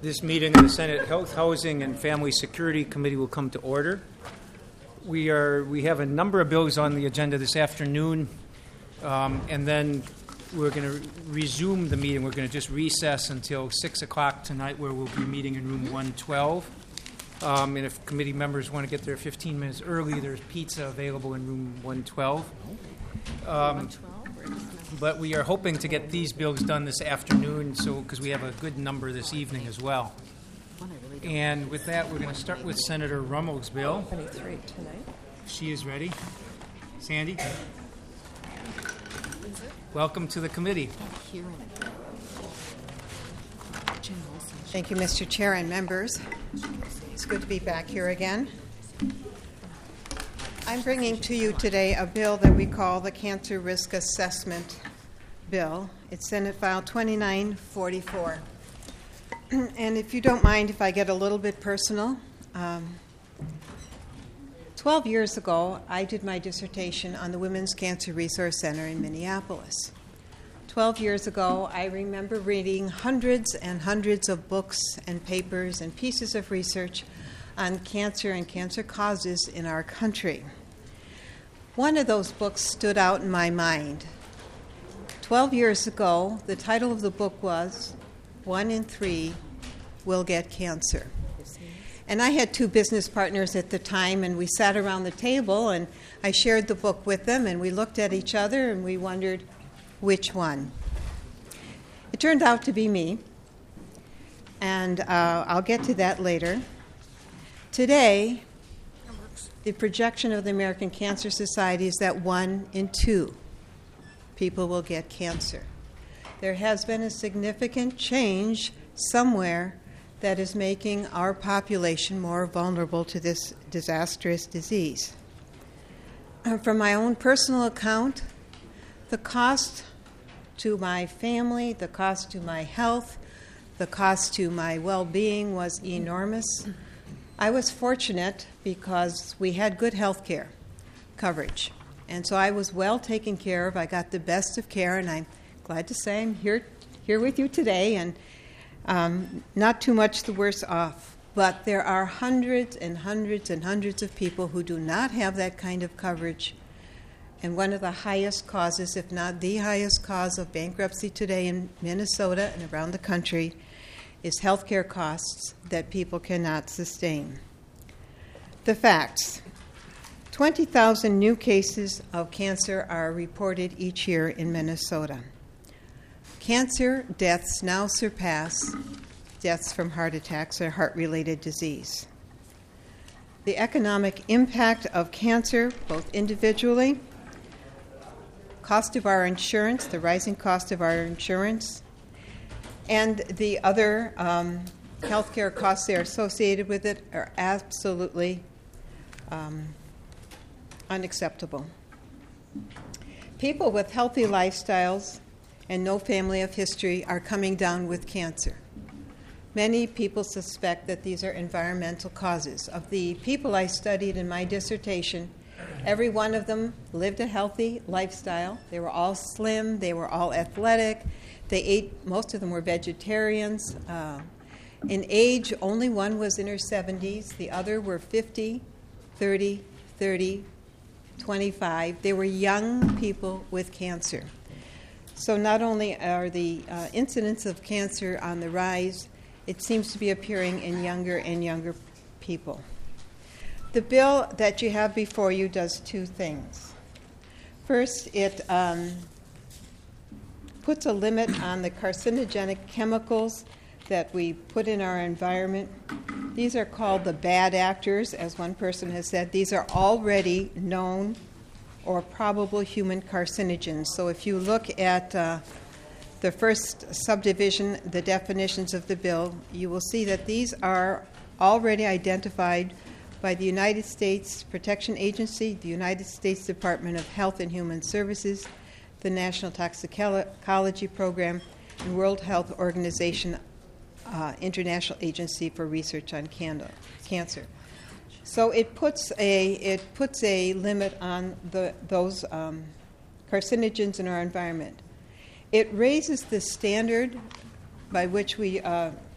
This meeting of the Senate Health, Housing, and Family Security Committee will come to order. We have a number of bills on the agenda this afternoon, and then we're going to resume the meeting. We're going to just recess until 6 o'clock tonight, where we'll be meeting in room 112. And if committee members want to get there 15 minutes early, there's pizza available in room 112. But we are hoping to get these bills done this afternoon, because we have a good number this evening as well. And with that, we're going to start with Senator Rummel's bill. 23 tonight. She is ready. Sandy? Welcome to the committee. Thank you, Mr. Chair and members. It's good to be back here again. I'm bringing to you today a bill that we call the Cancer Risk Assessment Bill. It's Senate File 2944. And if you don't mind if I get a little bit personal, 12 years ago, I did my dissertation on the Women's Cancer Resource Center in Minneapolis. 12 years ago, I remember reading hundreds and hundreds of books and papers and pieces of research on cancer and cancer causes in our country. One of those books stood out in my mind. 12 years ago, the title of the book was 1 in 3 Will Get Cancer. And I had 2 business partners at the time, and we sat around the table, and I shared the book with them, and we looked at each other, and we wondered which one. It turned out to be me, and I'll get to that later. Today, the projection of the American Cancer Society is that 1 in 2 people will get cancer. There has been a significant change somewhere that is making our population more vulnerable to this disastrous disease. From my own personal account, the cost to my family, the cost to my health, the cost to my well-being was enormous. I was fortunate because we had good health care coverage. And so I was well taken care of. I got the best of care, and I'm glad to say I'm here with you today, and not too much the worse off. But there are hundreds and hundreds and hundreds of people who do not have that kind of coverage. And one of the highest causes, if not the highest cause of bankruptcy today in Minnesota and around the country, is health care costs that people cannot sustain. The facts. 20,000 new cases of cancer are reported each year in Minnesota. Cancer deaths now surpass deaths from heart attacks or heart-related disease. The economic impact of cancer, both individually, cost of our insurance, the rising cost of our insurance, and the other health care costs that are associated with it are absolutely unacceptable. People with healthy lifestyles and no family of history are coming down with cancer. Many people suspect that these are environmental causes. Of the people I studied in my dissertation, every one of them lived a healthy lifestyle. They were all slim, they were all athletic, most of them were vegetarians. In age, only one was in her 70s, the other were 50, 30, 25. They were young people with cancer. So not only are the incidence of cancer on the rise, it seems to be appearing in younger and younger people. The bill that you have before you does 2 things. First, it puts a limit on the carcinogenic chemicals that we put in our environment. These are called the bad actors, as one person has said. These are already known or probable human carcinogens. So if you look at the first subdivision, the definitions of the bill, you will see that these are already identified by the United States Protection Agency, the United States Department of Health and Human Services, the National Toxicology Program, and World Health Organization International Agency for Research on Cancer. So it puts a limit on those carcinogens in our environment. It raises the standard by which we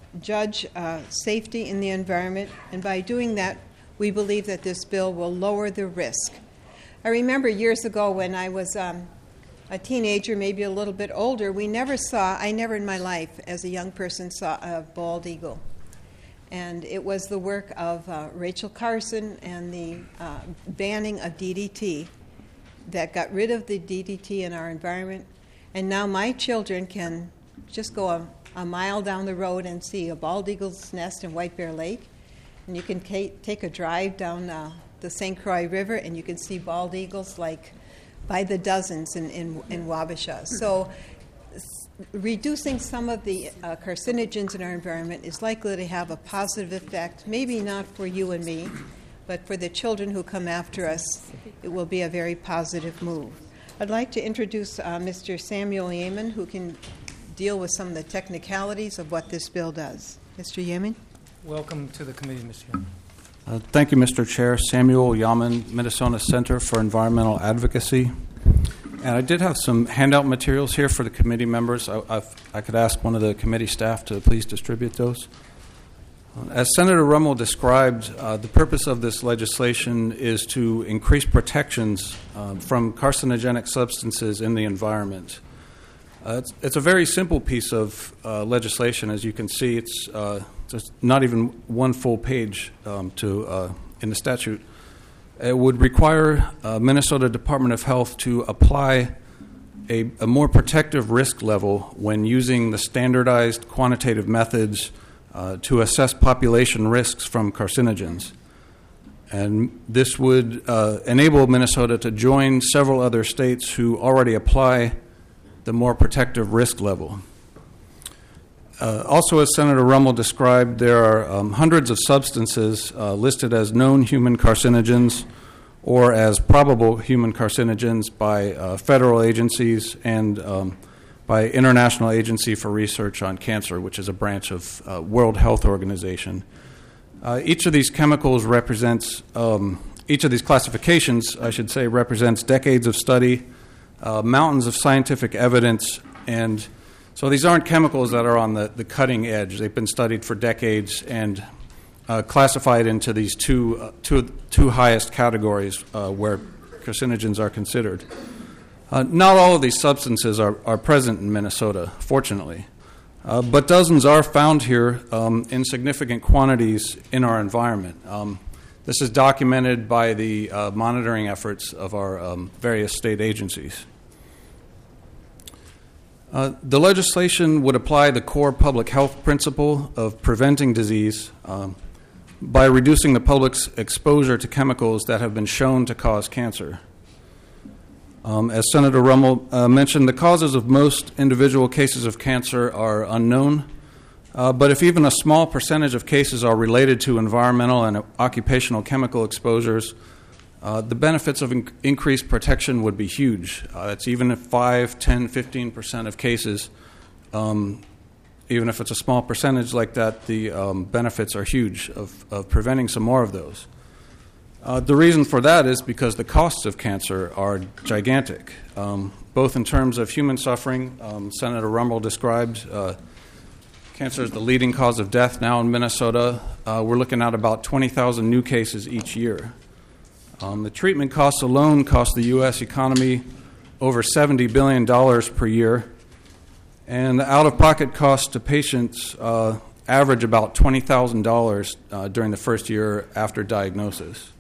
judge safety in the environment, and by doing that, we believe that this bill will lower the risk. I remember years ago when I was a teenager, maybe a little bit older, I never in my life as a young person saw a bald eagle. And it was the work of Rachel Carson and the banning of DDT that got rid of the DDT in our environment. And now my children can just go a mile down the road and see a bald eagle's nest in White Bear Lake. And you can take a drive down the St. Croix River, and you can see bald eagles like by the dozens in Wabasha. So reducing some of the carcinogens in our environment is likely to have a positive effect, maybe not for you and me, but for the children who come after us, it will be a very positive move. I'd like to introduce Mr. Samuel Yeaman, who can deal with some of the technicalities of what this bill does. Mr. Yeaman? Welcome to the committee, Mr. Yeaman. Thank you, Mr. Chair. Samuel Yeaman, Minnesota Center for Environmental Advocacy. And I did have some handout materials here for the committee members. I could ask one of the committee staff to please distribute those. As Senator Rummel described, the purpose of this legislation is to increase protections from carcinogenic substances in the environment. It's a very simple piece of legislation. As you can see, it's just not even one full page in the statute. It would require Minnesota Department of Health to apply a more protective risk level when using the standardized quantitative methods to assess population risks from carcinogens. And this would enable Minnesota to join several other states who already apply the more protective risk level. Also, as Senator Rummel described, there are hundreds of substances listed as known human carcinogens or as probable human carcinogens by federal agencies and by International Agency for Research on Cancer, which is a branch of World Health Organization. Each of these chemicals represents, each of these classifications, I should say, represents decades of study, mountains of scientific evidence, and so these aren't chemicals that are on the cutting edge. They've been studied for decades and classified into these two highest categories where carcinogens are considered. Not all of these substances are present in Minnesota, fortunately, but dozens are found here in significant quantities in our environment. This is documented by the monitoring efforts of our various state agencies. The legislation would apply the core public health principle of preventing disease by reducing the public's exposure to chemicals that have been shown to cause cancer. As Senator Rummel mentioned, the causes of most individual cases of cancer are unknown, but if even a small percentage of cases are related to environmental and occupational chemical exposures, the benefits of increased protection would be huge. It's even if 5, 10, 15% of cases, even if it's a small percentage like that, the benefits are huge of preventing some more of those. The reason for that is because the costs of cancer are gigantic, both in terms of human suffering. Senator Rummel described cancer is the leading cause of death now in Minnesota. We're looking at about 20,000 new cases each year. The treatment costs alone cost the U.S. economy over $70 billion per year, and the out-of-pocket costs to patients average about $20,000 during the first year after diagnosis.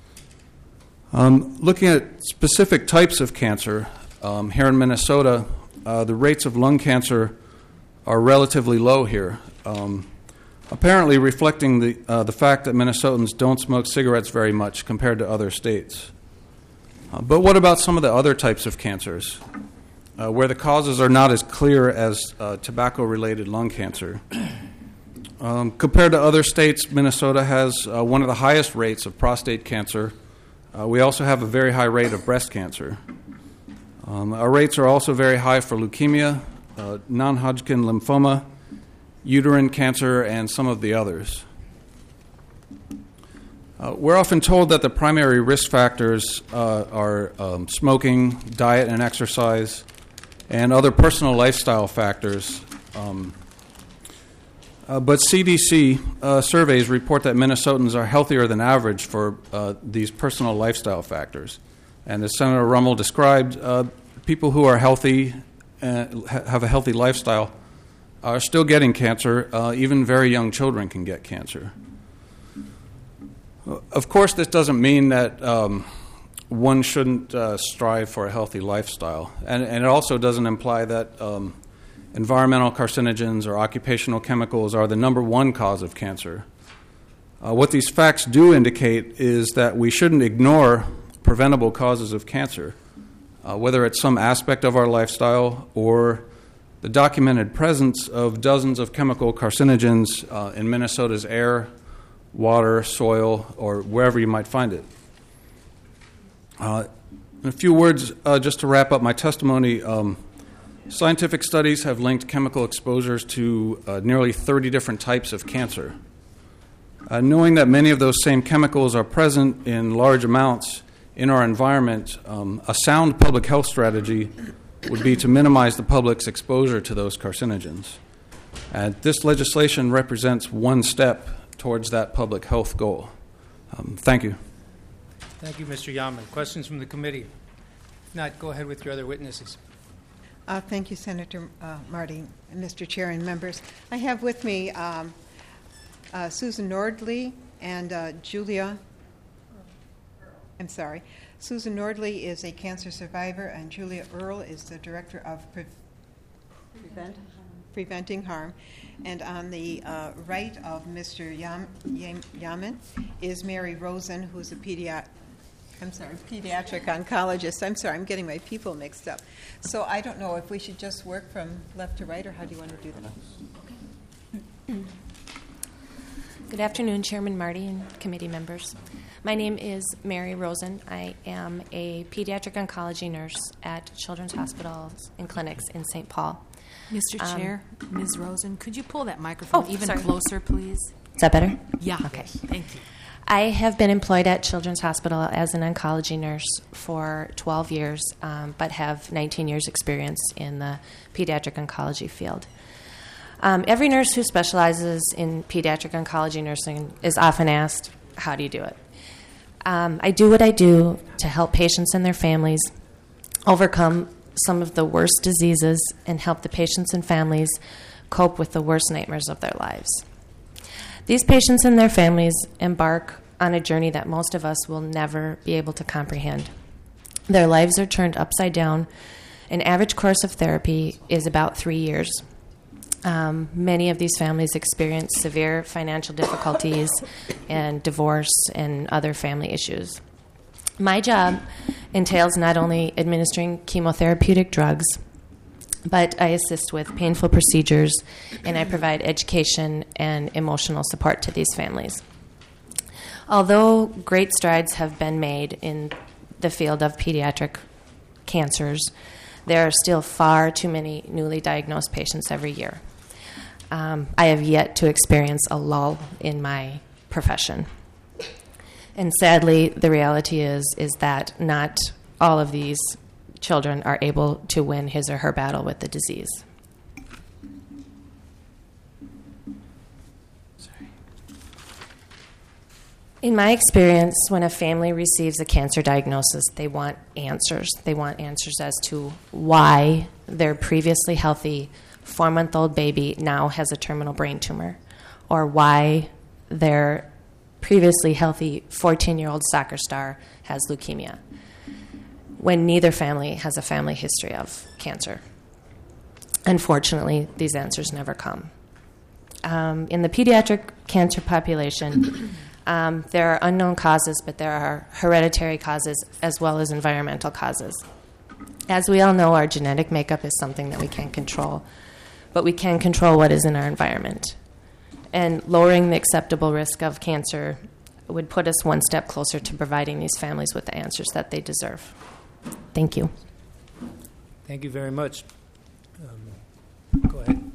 Looking at specific types of cancer, here in Minnesota, the rates of lung cancer are relatively low here, apparently reflecting the fact that Minnesotans don't smoke cigarettes very much compared to other states. But what about some of the other types of cancers, where the causes are not as clear as tobacco-related lung cancer? Compared to other states, Minnesota has one of the highest rates of prostate cancer. We also have a very high rate of breast cancer. Our rates are also very high for leukemia, non-Hodgkin lymphoma, uterine cancer, and some of the others. We're often told that the primary risk factors are smoking, diet and exercise, and other personal lifestyle factors. But CDC surveys report that Minnesotans are healthier than average for these personal lifestyle factors. And as Senator Rummel described, people who are healthy, have a healthy lifestyle, are still getting cancer. Even very young children can get cancer. Of course, this doesn't mean that one shouldn't strive for a healthy lifestyle. And it also doesn't imply that environmental carcinogens or occupational chemicals are the number one cause of cancer. What these facts do indicate is that we shouldn't ignore preventable causes of cancer, whether it's some aspect of our lifestyle or the documented presence of dozens of chemical carcinogens in Minnesota's air, water, soil, or wherever you might find it. In a few words, just to wrap up my testimony, scientific studies have linked chemical exposures to nearly 30 different types of cancer. Knowing that many of those same chemicals are present in large amounts in our environment, a sound public health strategy would be to minimize the public's exposure to those carcinogens. And this legislation represents one step towards that public health goal. Thank you. Thank you, Mr. Yaman. Questions from the committee? If not, go ahead with your other witnesses. Thank you, Senator Marty, and Mr. Chair and members. I have with me Susan Nordley and Julia. I'm sorry. Susan Nordley is a cancer survivor, and Julia Earle is the director of Preventing Harm. And on the right of Mr. Yaman is Mary Rosen, who's a pediatric oncologist. I'm sorry, I'm getting my people mixed up. So I don't know if we should just work from left to right, or how do you want to do that? Good afternoon, Chairman Marty and committee members. My name is Mary Rosen. I am a pediatric oncology nurse at Children's Hospitals and Clinics in St. Paul. Mr. Chair, Ms. Rosen, could you pull that microphone closer, please? Is that better? Yeah. Okay. Thank you. I have been employed at Children's Hospital as an oncology nurse for 12 years, but have 19 years experience in the pediatric oncology field. Every nurse who specializes in pediatric oncology nursing is often asked, how do you do it? I do what I do to help patients and their families overcome some of the worst diseases and help the patients and families cope with the worst nightmares of their lives. These patients and their families embark on a journey that most of us will never be able to comprehend. Their lives are turned upside down. An average course of therapy is about 3 years. Many of these families experience severe financial difficulties and divorce and other family issues. My job entails not only administering chemotherapeutic drugs, but I assist with painful procedures, and I provide education and emotional support to these families. Although great strides have been made in the field of pediatric cancers, there are still far too many newly diagnosed patients every year. I have yet to experience a lull in my profession. And sadly, the reality is that not all of these children are able to win his or her battle with the disease. In my experience, when a family receives a cancer diagnosis, they want answers. They want answers as to why their previously healthy 4-month-old baby now has a terminal brain tumor, or why their previously healthy 14-year-old soccer star has leukemia, when neither family has a family history of cancer. Unfortunately, these answers never come. In the pediatric cancer population, there are unknown causes, but there are hereditary causes as well as environmental causes. As we all know, our genetic makeup is something that we can't control, but we can control what is in our environment. And lowering the acceptable risk of cancer would put us one step closer to providing these families with the answers that they deserve. Thank you. Thank you very much. Go ahead.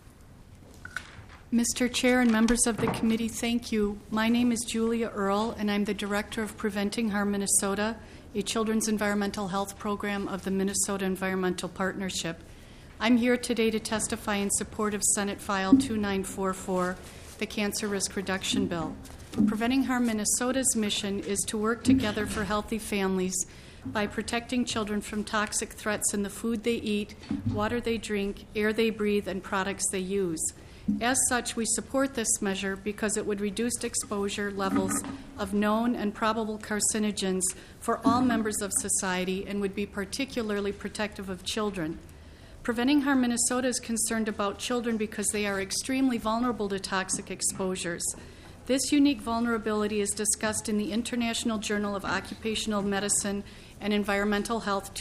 Mr. Chair and members of the committee, thank you. My name is Julia Earle, and I'm the Director of Preventing Harm Minnesota, a children's environmental health program of the Minnesota Environmental Partnership. I'm here today to testify in support of Senate File 2944, the Cancer Risk Reduction Bill. Preventing Harm Minnesota's mission is to work together for healthy families by protecting children from toxic threats in the food they eat, water they drink, air they breathe, and products they use. As such, we support this measure because it would reduce exposure levels of known and probable carcinogens for all members of society and would be particularly protective of children. Preventing Harm Minnesota is concerned about children because they are extremely vulnerable to toxic exposures. This unique vulnerability is discussed in the International Journal of Occupational Medicine and Environmental Health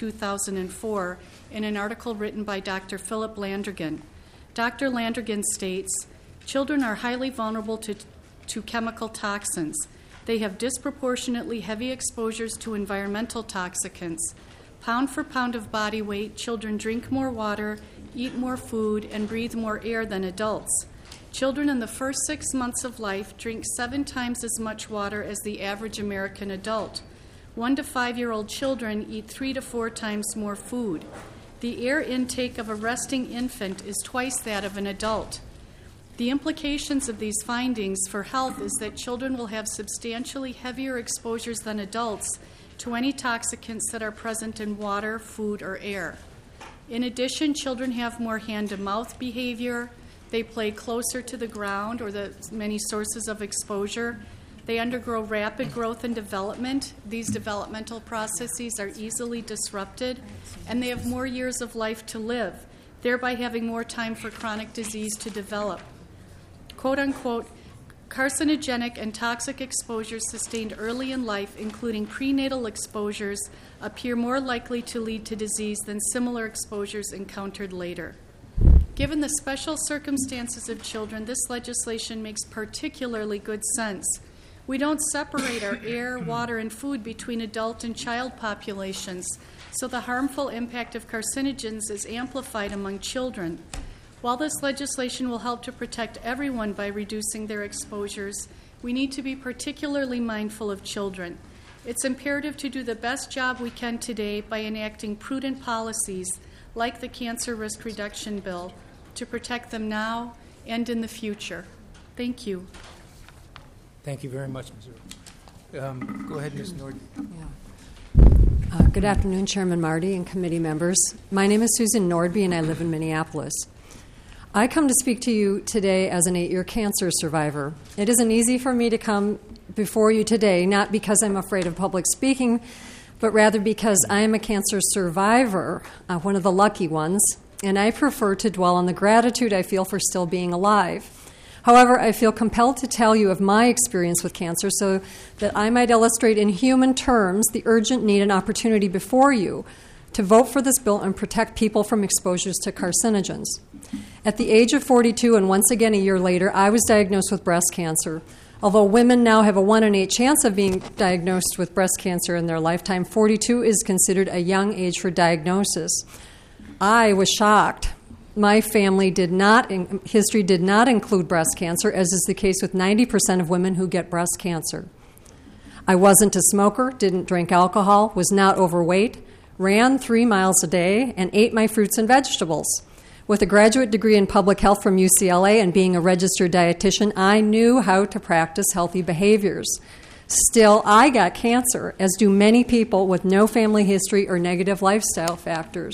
2004 in an article written by Dr. Philip Landrigan. Dr. Landrigan states, children are highly vulnerable to chemical toxins. They have disproportionately heavy exposures to environmental toxicants. Pound for pound of body weight, children drink more water, eat more food, and breathe more air than adults. Children in the first 6 months of life drink 7 times as much water as the average American adult. 1 to 5-year-old children eat 3 to 4 times more food. The air intake of a resting infant is twice that of an adult. The implications of these findings for health is that children will have substantially heavier exposures than adults to any toxicants that are present in water, food, or air. In addition, children have more hand-to-mouth behavior. They play closer to the ground or the many sources of exposure. They undergo rapid growth and development. These developmental processes are easily disrupted, and they have more years of life to live, thereby having more time for chronic disease to develop. Quote unquote, carcinogenic and toxic exposures sustained early in life, including prenatal exposures, appear more likely to lead to disease than similar exposures encountered later. Given the special circumstances of children, this legislation makes particularly good sense. We don't separate our air, water, and food between adult and child populations, so the harmful impact of carcinogens is amplified among children. While this legislation will help to protect everyone by reducing their exposures, we need to be particularly mindful of children. It's imperative to do the best job we can today by enacting prudent policies like the Cancer Risk Reduction Bill to protect them now and in the future. Thank you. Thank you very much, Ms. Earl. Go ahead, Ms. Nord. Good afternoon, Chairman Marty and committee members. My name is Susan Nordby, and I live in Minneapolis. I come to speak to you today as an 8-year cancer survivor. It isn't easy for me to come before you today, not because I'm afraid of public speaking, but rather because I am a cancer survivor, one of the lucky ones, and I prefer to dwell on the gratitude I feel for still being alive. However, I feel compelled to tell you of my experience with cancer so that I might illustrate in human terms the urgent need and opportunity before you to vote for this bill and protect people from exposures to carcinogens. At the age of 42, and once again a year later, I was diagnosed with breast cancer. Although women now have a 1 in 8 chance of being diagnosed with breast cancer in their lifetime, 42 is considered a young age for diagnosis. I was shocked. My family history did not include breast cancer, as is the case with 90% of women who get breast cancer. I wasn't a smoker, didn't drink alcohol, was not overweight, ran 3 miles a day, and ate my fruits and vegetables. With a graduate degree in public health from UCLA and being a registered dietitian, I knew how to practice healthy behaviors. Still, I got cancer, as do many people with no family history or negative lifestyle factors.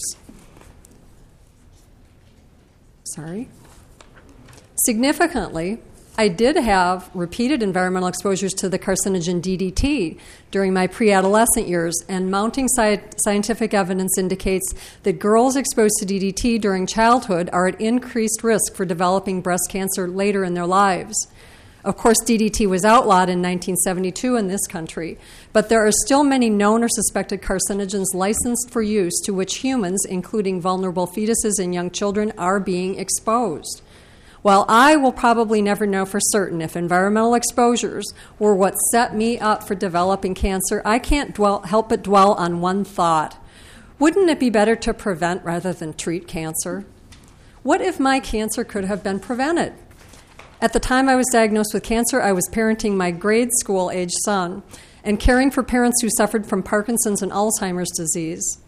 Significantly, I did have repeated environmental exposures to the carcinogen DDT during my pre-adolescent years, and mounting scientific evidence indicates that girls exposed to DDT during childhood are at increased risk for developing breast cancer later in their lives. Of course, DDT was outlawed in 1972 in this country, but there are still many known or suspected carcinogens licensed for use to which humans, including vulnerable fetuses and young children, are being exposed. While I will probably never know for certain if environmental exposures were what set me up for developing cancer, I can't help but dwell on one thought. Wouldn't it be better to prevent rather than treat cancer? What if my cancer could have been prevented? At the time I was diagnosed with cancer, I was parenting my grade school-age son and caring for parents who suffered from Parkinson's and Alzheimer's disease.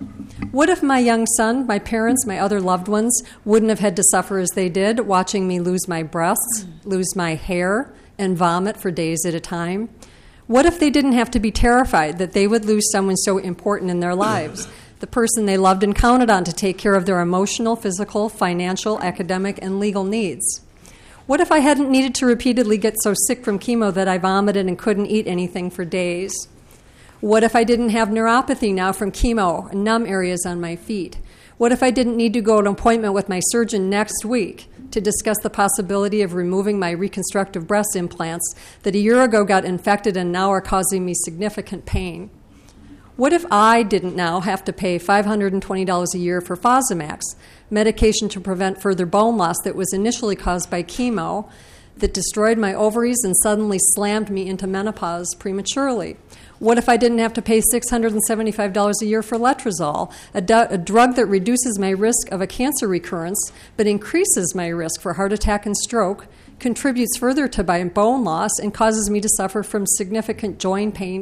What if my young son, my parents, my other loved ones wouldn't have had to suffer as they did, watching me lose my breasts, lose my hair, and vomit for days at a time? What if they didn't have to be terrified that they would lose someone so important in their lives, the person they loved and counted on to take care of their emotional, physical, financial, academic, and legal needs? What if I hadn't needed to repeatedly get so sick from chemo that I vomited and couldn't eat anything for days? What if I didn't have neuropathy now from chemo and numb areas on my feet? What if I didn't need to go to an appointment with my surgeon next week to discuss the possibility of removing my reconstructive breast implants that a year ago got infected and now are causing me significant pain? What if I didn't now have to pay $520 a year for Fosamax, medication to prevent further bone loss that was initially caused by chemo, that destroyed my ovaries and suddenly slammed me into menopause prematurely? What if I didn't have to pay $675 a year for letrozole, a drug that reduces my risk of a cancer recurrence but increases my risk for heart attack and stroke, contributes further to my bone loss, and causes me to suffer from significant joint pain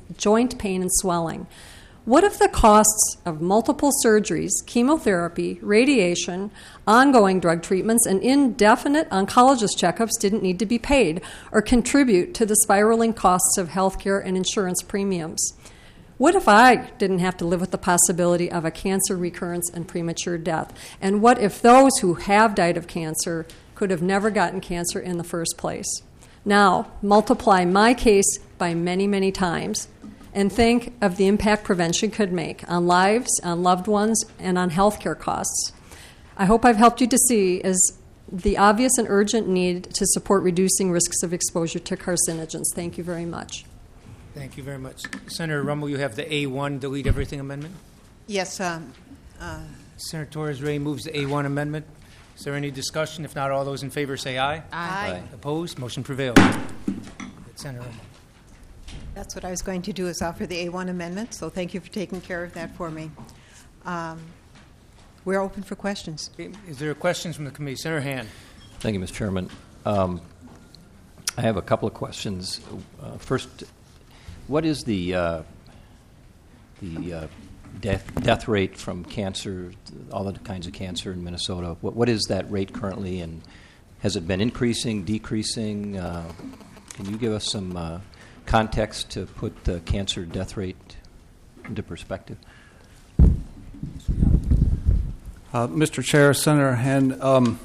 and swelling? What if the costs of multiple surgeries, chemotherapy, radiation, ongoing drug treatments, and indefinite oncologist checkups didn't need to be paid or contribute to the spiraling costs of healthcare and insurance premiums? What if I didn't have to live with the possibility of a cancer recurrence and premature death? And what if those who have died of cancer could have never gotten cancer in the first place? Now, multiply my case by many, many times, and think of the impact prevention could make on lives, on loved ones, and on healthcare costs. I hope I've helped you to see the obvious and urgent need to support reducing risks of exposure to carcinogens. Thank you very much. Thank you very much. Senator Rummel, you have the A1 delete everything amendment. Yes, Senator Torres-Ray moves the A1 amendment. Is there any discussion? If not, all those in favor say aye. Aye. Opposed? Motion prevails. Senator Rummel. That's what I was going to do, is offer the A1 amendment, so thank you for taking care of that for me. We're open for questions. Is there questions from the committee? Senator Hand. Thank you, Mr. Chairman. I have a couple of questions. First, what is the death rate from cancer, all the kinds of cancer in Minnesota? What is that rate currently, and has it been increasing, decreasing? Can you give us some context to put the cancer death rate into perspective? Mr. Chair, Senator Hand,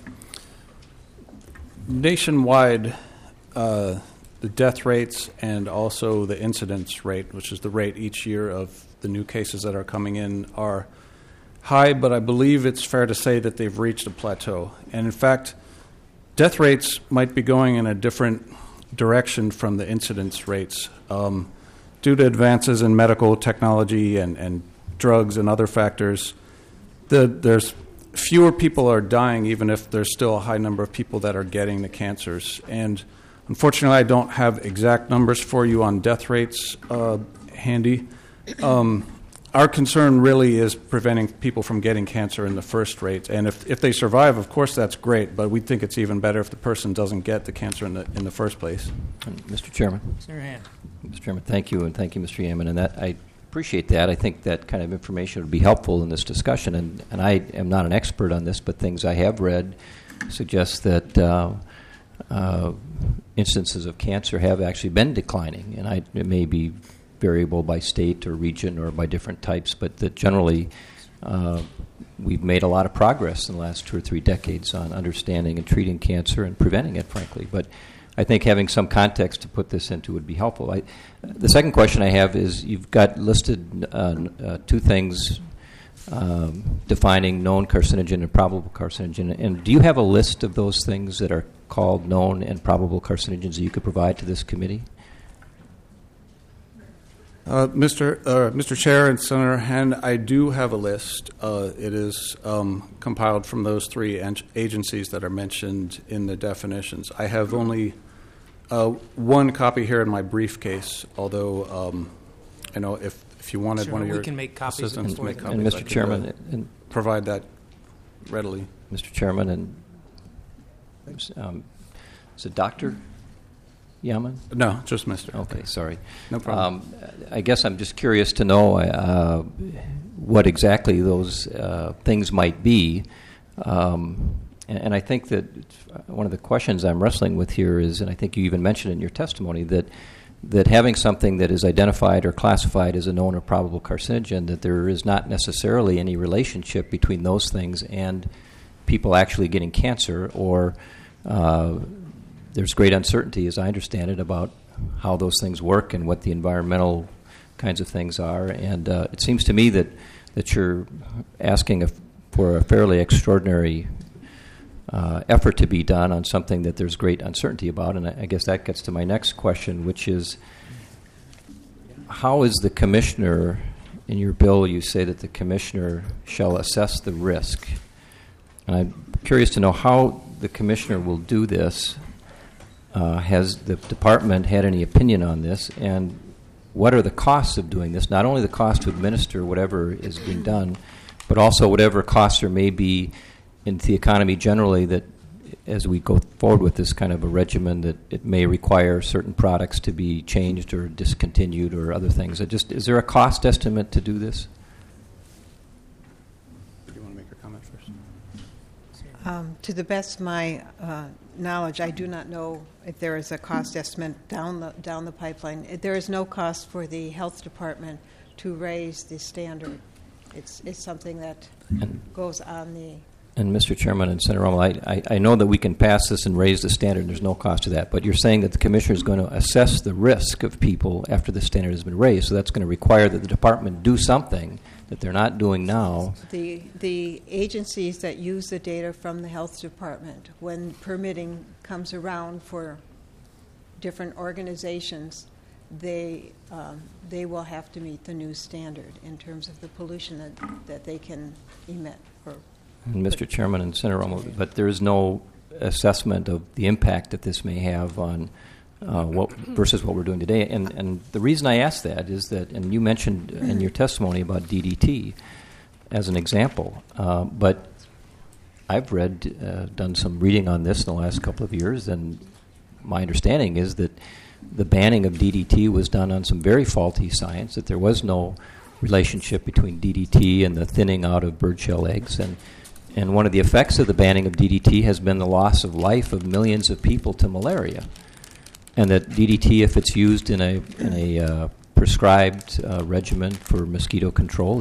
nationwide, the death rates and also the incidence rate, which is the rate each year of the new cases that are coming in, are high, but I believe it's fair to say that they've reached a plateau. And in fact, death rates might be going in a different direction from the incidence rates due to advances in medical technology and drugs and other factors. There's fewer people are dying, even if there's still a high number of people that are getting the cancers. And unfortunately, I don't have exact numbers for you on death rates handy. Our concern really is preventing people from getting cancer in the first rate. And if they survive, of course, that's great. But we think it's even better if the person doesn't get the cancer in the first place. Mr. Chairman. Senator Hand. Mr. Chairman, thank you, and thank you, Mr. Yaman. And that I appreciate that. I think that kind of information would be helpful in this discussion. And I am not an expert on this, but things I have read suggest that instances of cancer have actually been declining. And it may be variable by state or region or by different types, but that generally we've made a lot of progress in the last 2 or 3 decades on understanding and treating cancer and preventing it, frankly. But I think having some context to put this into would be helpful. The second question I have is you've got listed 2 things defining known carcinogen and probable carcinogen. And do you have a list of those things that are called known and probable carcinogens that you could provide to this committee? Mr. Chair and Senator Hand, I do have a list. It is compiled from those 3 agencies that are mentioned in the definitions. I have only 1 copy here in my briefcase, although I know if you wanted sure, one of your we can make copies assistants to make copies, and Mr. Chairman, and provide that readily. Mr. Chairman, and is it Dr. Yaman? No, just Mr. Okay, sorry. No problem. I guess I'm just curious to know what exactly those things might be. And I think that one of the questions I'm wrestling with here is, and I think you even mentioned in your testimony, that having something that is identified or classified as a known or probable carcinogen, that there is not necessarily any relationship between those things and people actually getting cancer, or there's great uncertainty, as I understand it, about how those things work and what the environmental kinds of things are. And it seems to me that you're asking for a fairly extraordinary effort to be done on something that there's great uncertainty about. And I guess that gets to my next question, which is, how is the commissioner, in your bill you say that the commissioner shall assess the risk. And I'm curious to know how the commissioner will do this. Has the department had any opinion on this? And what are the costs of doing this? Not only the cost to administer whatever is being done, but also whatever costs there may be into the economy generally, that as we go forward with this kind of a regimen, that it may require certain products to be changed or discontinued or other things. Is there a cost estimate to do this? Do you want to make your comment first? To the best of my knowledge, I do not know if there is a cost estimate down the pipeline. There is no cost for the health department to raise the standard. It's something that goes on the... And Mr. Chairman and Senator Rommel, I know that we can pass this and raise the standard, and there's no cost to that, but you're saying that the commissioner is going to assess the risk of people after the standard has been raised, so that's going to require that the department do something that they're not doing now. The agencies that use the data from the health department, when permitting comes around for different organizations, they will have to meet the new standard in terms of the pollution that they can emit. And Mr. Chairman and Senator Rommel, but there is no assessment of the impact that this may have on versus what we're doing today. And the reason I ask that is that, and you mentioned in your testimony about DDT as an example, but I've done some reading on this in the last couple of years, and my understanding is that the banning of DDT was done on some very faulty science, that there was no relationship between DDT and the thinning out of bird shell eggs. And one of the effects of the banning of DDT has been the loss of life of millions of people to malaria. And that DDT, if it's used in a prescribed regimen for mosquito control,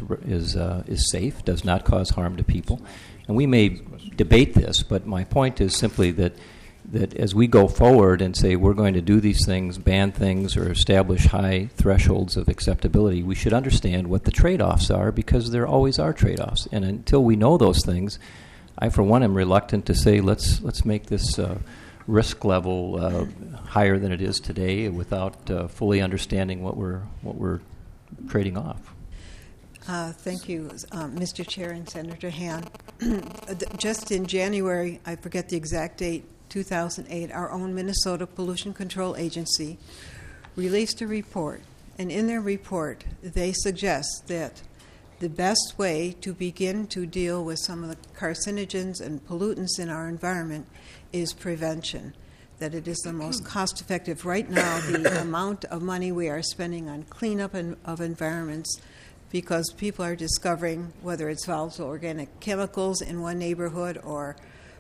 is safe, does not cause harm to people. And we may debate this, but my point is simply that as we go forward and say we're going to do these things, ban things, or establish high thresholds of acceptability, we should understand what the trade-offs are, because there always are trade-offs. And until we know those things, I, for one, am reluctant to say let's make this risk level higher than it is today without fully understanding what we're trading off. Thank you, Mr. Chair and Senator Hahn. Just in January, I forget the exact date, 2008, our own Minnesota Pollution Control Agency released a report, and in their report they suggest that the best way to begin to deal with some of the carcinogens and pollutants in our environment is prevention, that it is the most cost-effective. Right now, the amount of money we are spending on cleanup of environments, because people are discovering whether it's volatile organic chemicals in one neighborhood or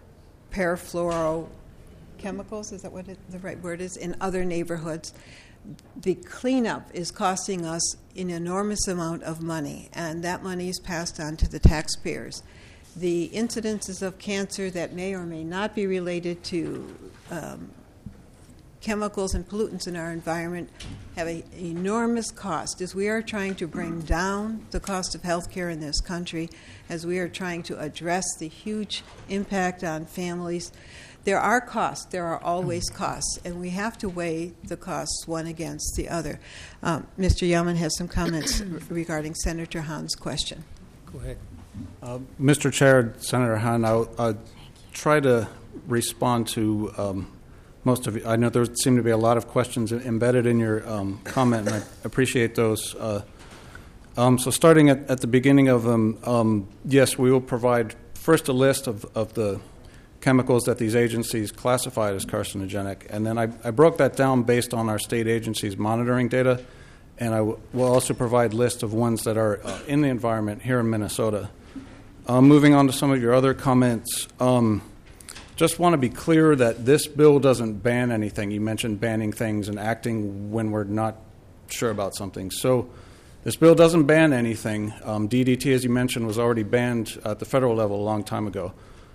perfluorochemicals, is that what the right word is, in other neighborhoods. The cleanup is costing us an enormous amount of money, and that money is passed on to the taxpayers. The incidences of cancer that may or may not be related to chemicals and pollutants in our environment have an enormous cost. As we are trying to bring down the cost of health care in this country, as we are trying to address the huge impact on families, there are costs. There are always costs, and we have to weigh the costs one against the other. Mr. Yeoman has some comments regarding Senator Hahn's question. Go ahead. Mr. Chair, Senator Hahn, I'll try to respond to most of you. I know there seem to be a lot of questions embedded in your comment, and I appreciate those. So starting at the beginning of them, yes, we will provide first a list of the chemicals that these agencies classified as carcinogenic, and then I broke that down based on our state agencies' monitoring data, and I will also provide lists of ones that are in the environment here in Minnesota. Moving on to some of your other comments, just want to be clear that this bill doesn't ban anything. You mentioned banning things and acting when we're not sure about something. So this bill doesn't ban anything. DDT, as you mentioned, was already banned at the federal level a long time ago.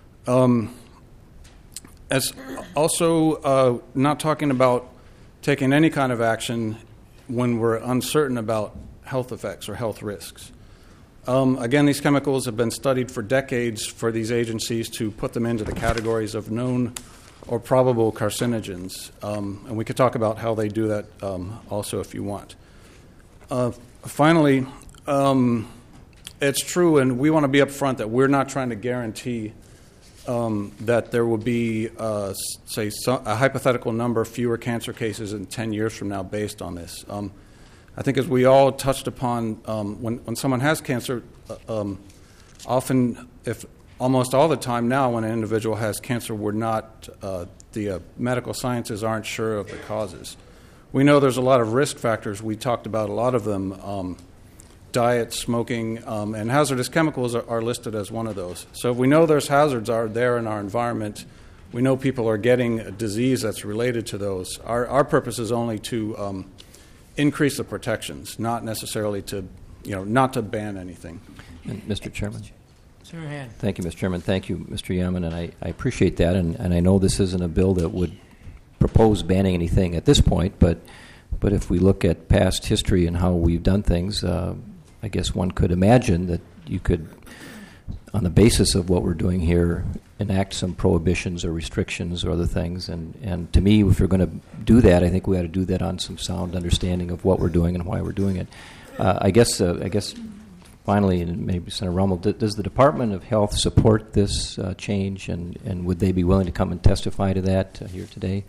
As also not talking about taking any kind of action when we're uncertain about health effects or health risks. Again, these chemicals have been studied for decades for these agencies to put them into the categories of known or probable carcinogens. And we could talk about how they do that also if you want. Finally, it's true, and we want to be upfront that we're not trying to guarantee that there will be, say, a hypothetical number of fewer cancer cases in 10 years from now based on this. I think as we all touched upon, when someone has cancer, often, if almost all the time now when an individual has cancer, we're not, the medical sciences aren't sure of the causes. We know there's a lot of risk factors. We talked about a lot of them. Diet, smoking, and hazardous chemicals are listed as one of those. So if we know there's hazards are there in our environment, we know people are getting a disease that's related to those. Our purpose is only to increase the protections, not necessarily to, not to ban anything. And Mr. Chairman. Senator Hand. Thank you, Mr. Chairman. Thank you, Mr. Yeoman, and I appreciate that. And I know this isn't a bill that would propose banning anything at this point, but if we look at past history and how we've done things, I guess one could imagine that you could, on the basis of what we're doing here, enact some prohibitions or restrictions or other things. And to me, if we're going to do that, I think we ought to do that on some sound understanding of what we're doing and why we're doing it. I guess finally, and maybe Senator Rummel, does the Department of Health support this change, and would they be willing to come and testify to that here today?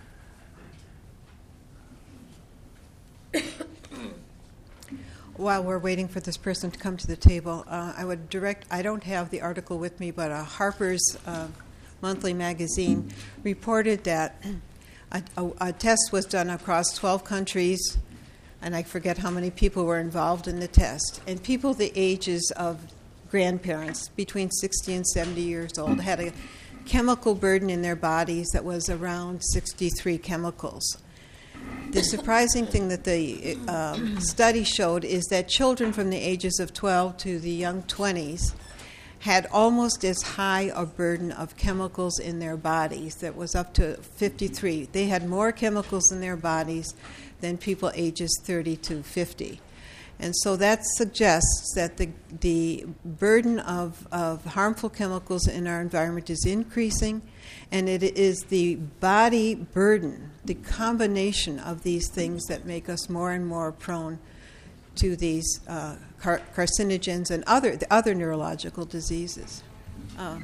While we're waiting for this person to come to the table, I don't have the article with me, but Harper's Monthly magazine reported that a test was done across 12 countries, and I forget how many people were involved in the test. And people the ages of grandparents, between 60 and 70 years old, had a chemical burden in their bodies that was around 63 chemicals. The surprising thing that the study showed is that children from the ages of 12 to the young 20s had almost as high a burden of chemicals in their bodies. That was up to 53. They had more chemicals in their bodies than people ages 30 to 50. And so that suggests that the burden of harmful chemicals in our environment is increasing, and it is the body burden, the combination of these things that make us more and more prone to these carcinogens and other neurological diseases. I'll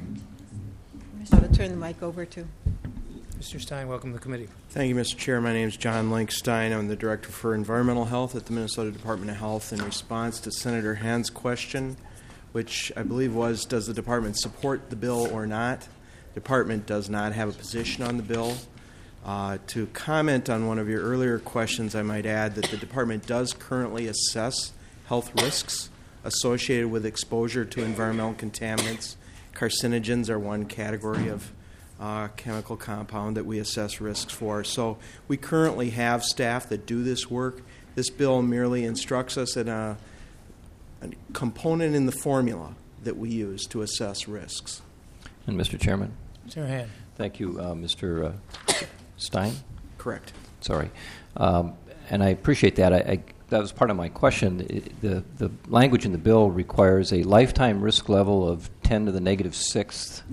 turn the mic over to Mr. Stein. Welcome to the committee. Thank you, Mr. Chair. My name is John Link Stein. I'm the Director for Environmental Health at the Minnesota Department of Health. In response to Senator Hand's question, which I believe was, does the department support the bill or not? The department does not have a position on the bill. To comment on one of your earlier questions, I might add that the department does currently assess health risks associated with exposure to environmental contaminants. Carcinogens are one category of chemical compound that we assess risks for. So we currently have staff that do this work. This bill merely instructs us in a component in the formula that we use to assess risks. And Mr. Chairman? Senator Hand. Thank you, Mr. Stein? Correct. Sorry. And I appreciate that. That was part of my question. The language in the bill requires a lifetime risk level of 10 to the negative sixth.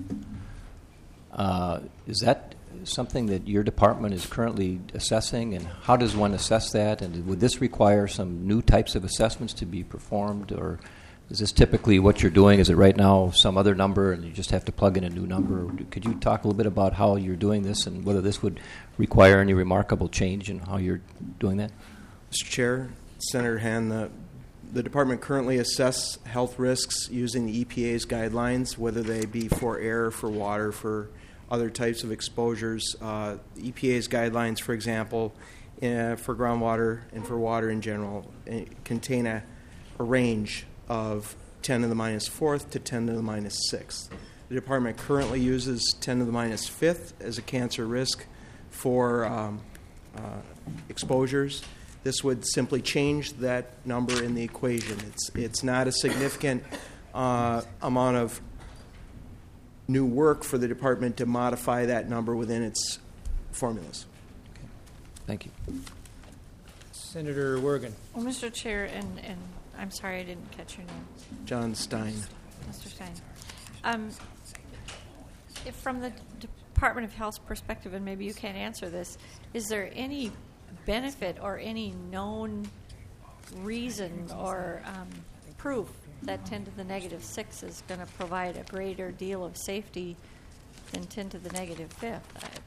Is that something that your department is currently assessing, and how does one assess that? And would this require some new types of assessments to be performed, or is this typically what you're doing? Is it right now some other number and you just have to plug in a new number? Or could you talk a little bit about how you're doing this and whether this would require any remarkable change in how you're doing that? Mr. Chair, Senator Hand, the department currently assesses health risks using the EPA's guidelines, whether they be for air, for water, for other types of exposures. The EPA's guidelines, for example, for groundwater and for water in general contain a range of 10 to the minus fourth to 10 to the minus sixth. The department currently uses 10 to the minus fifth as a cancer risk for exposures. This would simply change that number in the equation. It's not a significant amount of new work for the department to modify that number within its formulas. Okay. Thank you. Senator Wergen. Well, Mr. Chair, and I'm sorry I didn't catch your name. John Stein. Mr. Stein. If from the Department of Health's perspective, and maybe you can't answer this, is there any benefit or any known reason or proof that 10 to the negative 6 is going to provide a greater deal of safety than 10 to the negative 5th?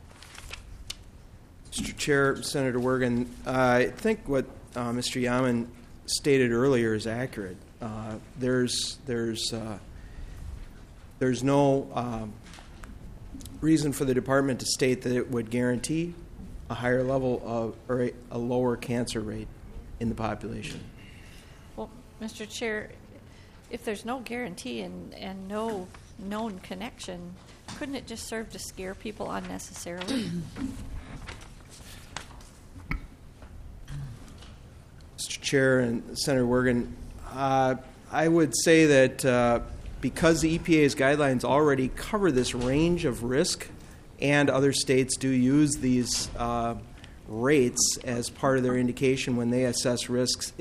Mr. Chair, Senator Wergen, I think what Mr. Yaman stated earlier is accurate. There's no reason for the department to state that it would guarantee a higher level of or a lower cancer rate in the population. Well, Mr. Chair, if there's no guarantee and no known connection, couldn't it just serve to scare people unnecessarily? Mr. Chair and Senator Wergen, I would say that because the EPA's guidelines already cover this range of risk, and other states do use these rates as part of their indication when they assess risks,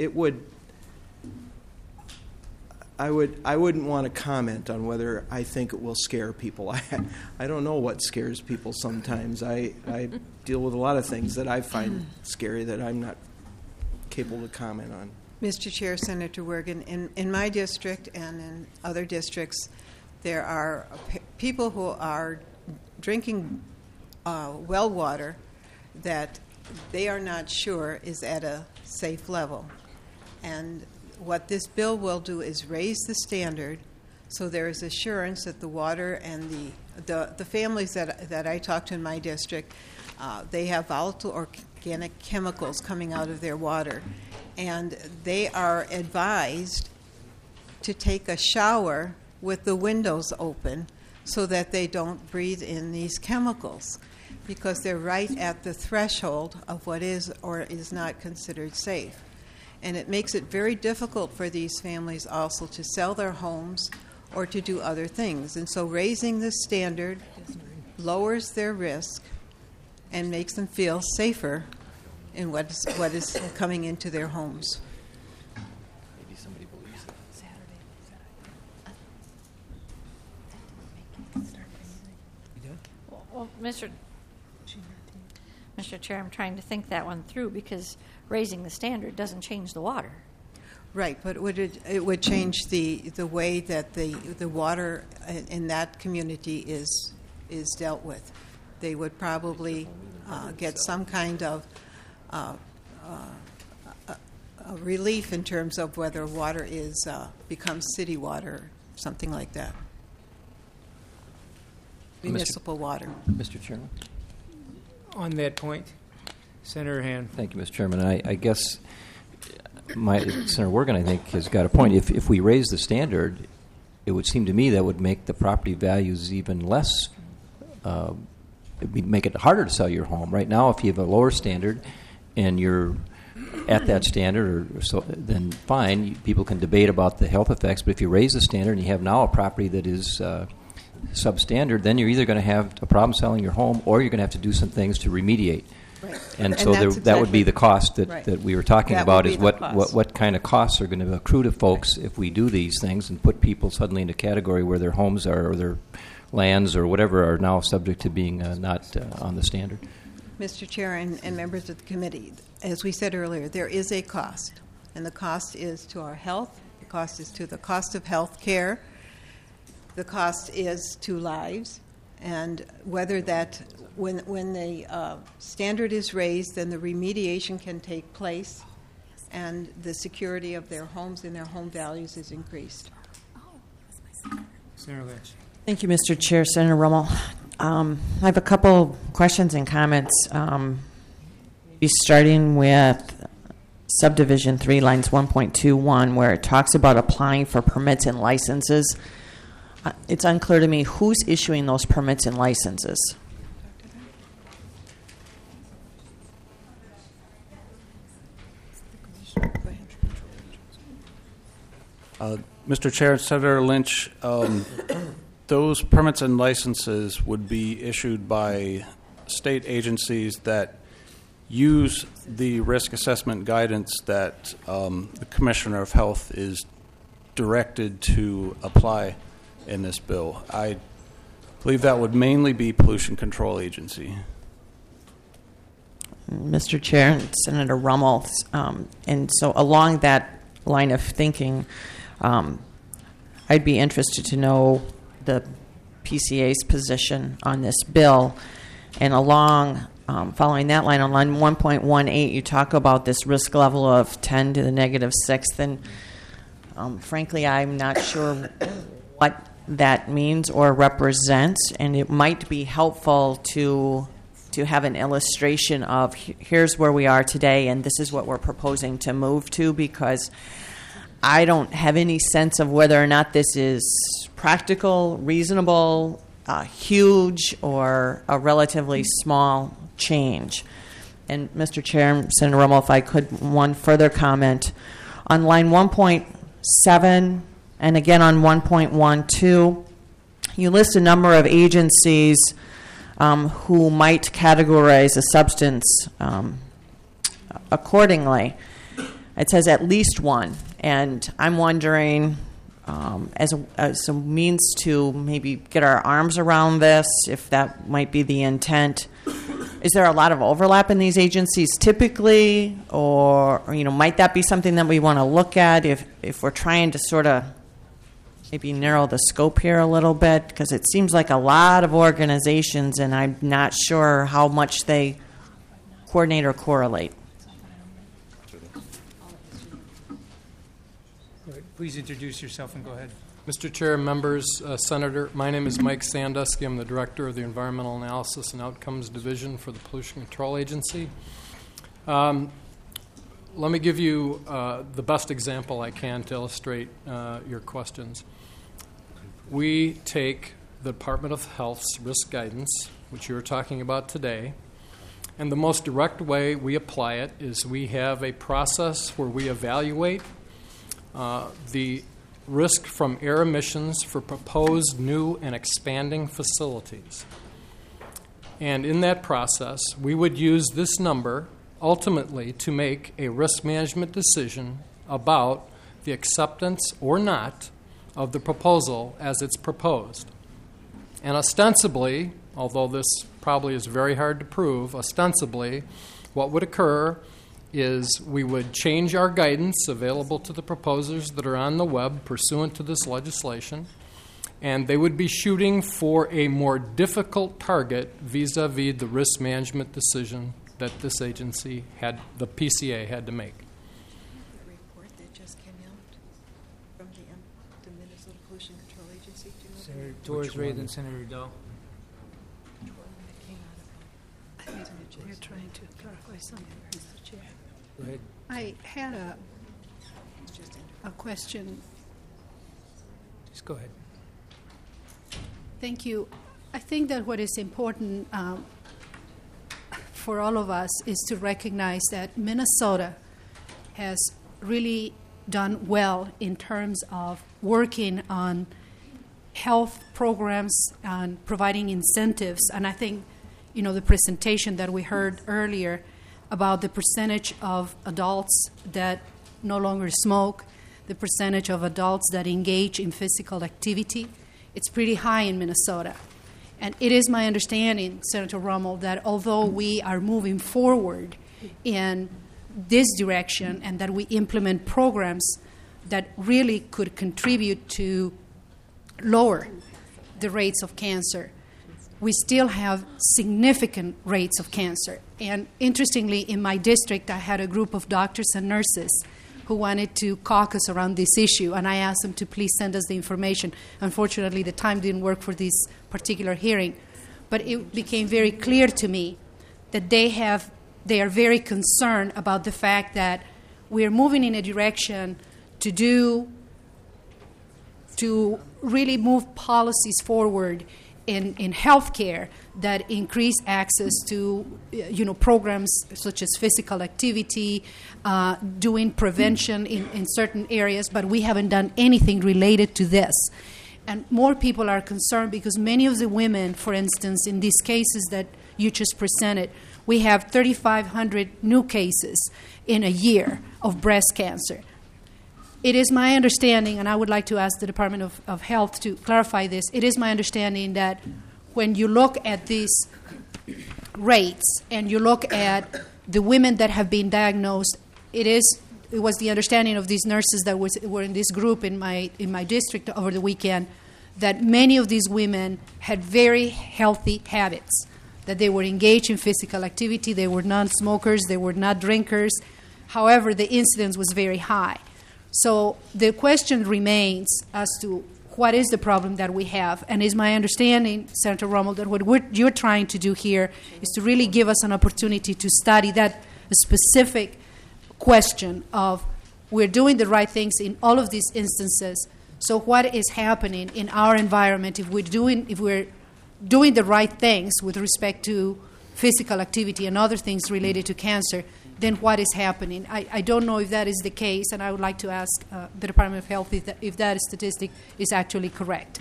I wouldn't want to comment on whether I think it will scare people. I don't know what scares people sometimes. I deal with a lot of things that I find scary that I'm not capable to comment on. Mr. Chair, Senator Wergen, in my district and in other districts, there are people who are drinking well water that they are not sure is at a safe level. And what this bill will do is raise the standard so there is assurance that the water and the families that I talk to in my district, they have volatile organic chemicals coming out of their water. And they are advised to take a shower with the windows open so that they don't breathe in these chemicals, because they're right at the threshold of what is or is not considered safe. And it makes it very difficult for these families also to sell their homes or to do other things. And so raising the standard lowers their risk and makes them feel safer in what is coming into their homes. Maybe somebody believes it. Well, Mr. Chair, I'm trying to think that one through, because raising the standard doesn't change the water. Right, but it would change the way that the water in that community is dealt with. They would probably get some kind of relief in terms of whether water becomes city water, something like that. Municipal water. Mr. Chairman. On that point, Senator Hand. Thank you, Mr. Chairman. I guess Senator Wergen, I think, has got a point. If we raise the standard, it would seem to me that would make the property values even less. It would make it harder to sell your home. Right now, if you have a lower standard and you're at that standard, then fine. People can debate about the health effects. But if you raise the standard and you have now a property that is substandard, then you're either going to have a problem selling your home, or you're going to have to do some things to remediate. Right. And so that would be the cost that we were talking about, is what kind of costs are going to accrue to folks if we do these things and put people suddenly in a category where their homes are, or their lands or whatever are now subject to being not on the standard. Mr. Chair and members of the committee, as we said earlier, there is a cost, and the cost is to our health, the cost is to the cost of health care, the cost is to lives, and whether that, when the standard is raised, then the remediation can take place, and the security of their homes and their home values is increased. Senator Lynch. Thank you, Mr. Chair. Senator Rummel. I have a couple questions and comments. be starting with subdivision 3, lines 1.21, where it talks about applying for permits and licenses. It's unclear to me who's issuing those permits and licenses. Mr. Chair, Senator Lynch, those permits and licenses would be issued by state agencies that use the risk assessment guidance that the Commissioner of Health is directed to apply in this bill. I believe that would mainly be Pollution Control Agency. Mr. Chair, Senator Rummel, and so along that line of thinking, I'd be interested to know the PCA's position on this bill. And along, following that line, on line 1.18, you talk about this risk level of 10 to the negative 6th. And frankly, I'm not sure what that means or represents. And it might be helpful to have an illustration of here's where we are today and this is what we're proposing to move to, because I don't have any sense of whether or not this is practical, reasonable, huge, or a relatively small change. And Mr. Chair, Senator Rummel, if I could, one further comment. On line 1.7 and again on 1.12, you list a number of agencies who might categorize a substance accordingly. It says at least one. And I'm wondering, as a means to maybe get our arms around this, if that might be the intent, is there a lot of overlap in these agencies typically? Or might that be something that we want to look at if we're trying to sort of maybe narrow the scope here a little bit? Because it seems like a lot of organizations, and I'm not sure how much they coordinate or correlate. Please introduce yourself and go ahead. Mr. Chair, members, Senator, my name is Mike Sandusky. I'm the Director of the Environmental Analysis and Outcomes Division for the Pollution Control Agency. Let me give you the best example I can to illustrate your questions. We take the Department of Health's risk guidance, which you were talking about today, and the most direct way we apply it is we have a process where we evaluate the risk from air emissions for proposed new and expanding facilities. And in that process, we would use this number ultimately to make a risk management decision about the acceptance or not of the proposal as it's proposed. And ostensibly, although this probably is very hard to prove, ostensibly what would occur is we would change our guidance available to the proposers that are on the web pursuant to this legislation, and they would be shooting for a more difficult target vis-a-vis the risk management decision that this agency had, the PCA had to make. The report that just came out from the Minnesota Pollution Control Agency. Senator Torres Ray, then Senator Dahl. You're trying to clarify something, Mr. Chair. Go ahead. I had a question. Just go ahead. Thank you. I think that what is important for all of us is to recognize that Minnesota has really done well in terms of working on health programs and providing incentives. And I think, the presentation that we heard earlier about the percentage of adults that no longer smoke, the percentage of adults that engage in physical activity, it's pretty high in Minnesota. And it is my understanding, Senator Rummel, that although we are moving forward in this direction and that we implement programs that really could contribute to lower the rates of cancer, we still have significant rates of cancer. And interestingly, in my district, I had a group of doctors and nurses who wanted to caucus around this issue, and I asked them to please send us the information. Unfortunately, the time didn't work for this particular hearing, but it became very clear to me that they have they are very concerned about the fact that we are moving in a direction to really move policies forward in healthcare that increase access to programs such as physical activity, doing prevention in certain areas, but we haven't done anything related to this. And more people are concerned because many of the women, for instance, in these cases that you just presented, we have 3,500 new cases in a year of breast cancer. It is my understanding, and I would like to ask the Department of Health to clarify this, it is my understanding that when you look at these rates and you look at the women that have been diagnosed, it was the understanding of these nurses that were in this group in my district over the weekend that many of these women had very healthy habits, that they were engaged in physical activity, they were non-smokers, they were not drinkers. However, the incidence was very high. So the question remains as to what is the problem that we have. And it's my understanding, Senator Rummel, that what you're trying to do here is to really give us an opportunity to study that specific question of we're doing the right things in all of these instances. So what is happening in our environment if we're doing the right things with respect to physical activity and other things related to cancer, then what is happening? I don't know if that is the case, and I would like to ask the Department of Health if that statistic is actually correct.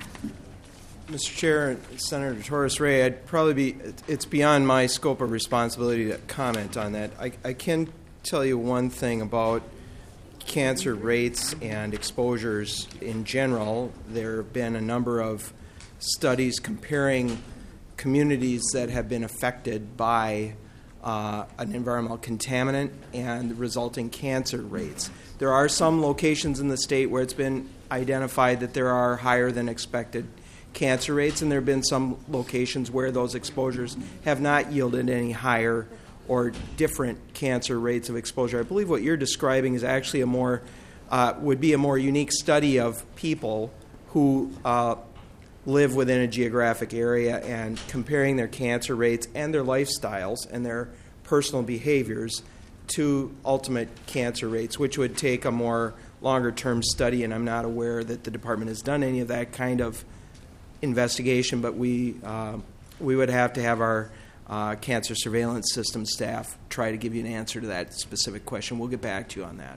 Mr. Chair, Senator Torres-Ray, it's beyond my scope of responsibility to comment on that. I can tell you one thing about cancer rates and exposures in general. There have been a number of studies comparing communities that have been affected by an environmental contaminant and the resulting cancer rates. There are some locations in the state where it's been identified that there are higher than expected cancer rates, and there have been some locations where those exposures have not yielded any higher or different cancer rates of exposure. I believe what you're describing is actually would be a more unique study of people who live within a geographic area and comparing their cancer rates and their lifestyles and their personal behaviors to ultimate cancer rates, which would take a more longer-term study, and I'm not aware that the department has done any of that kind of investigation, but we would have to have our cancer surveillance system staff try to give you an answer to that specific question. We'll get back to you on that.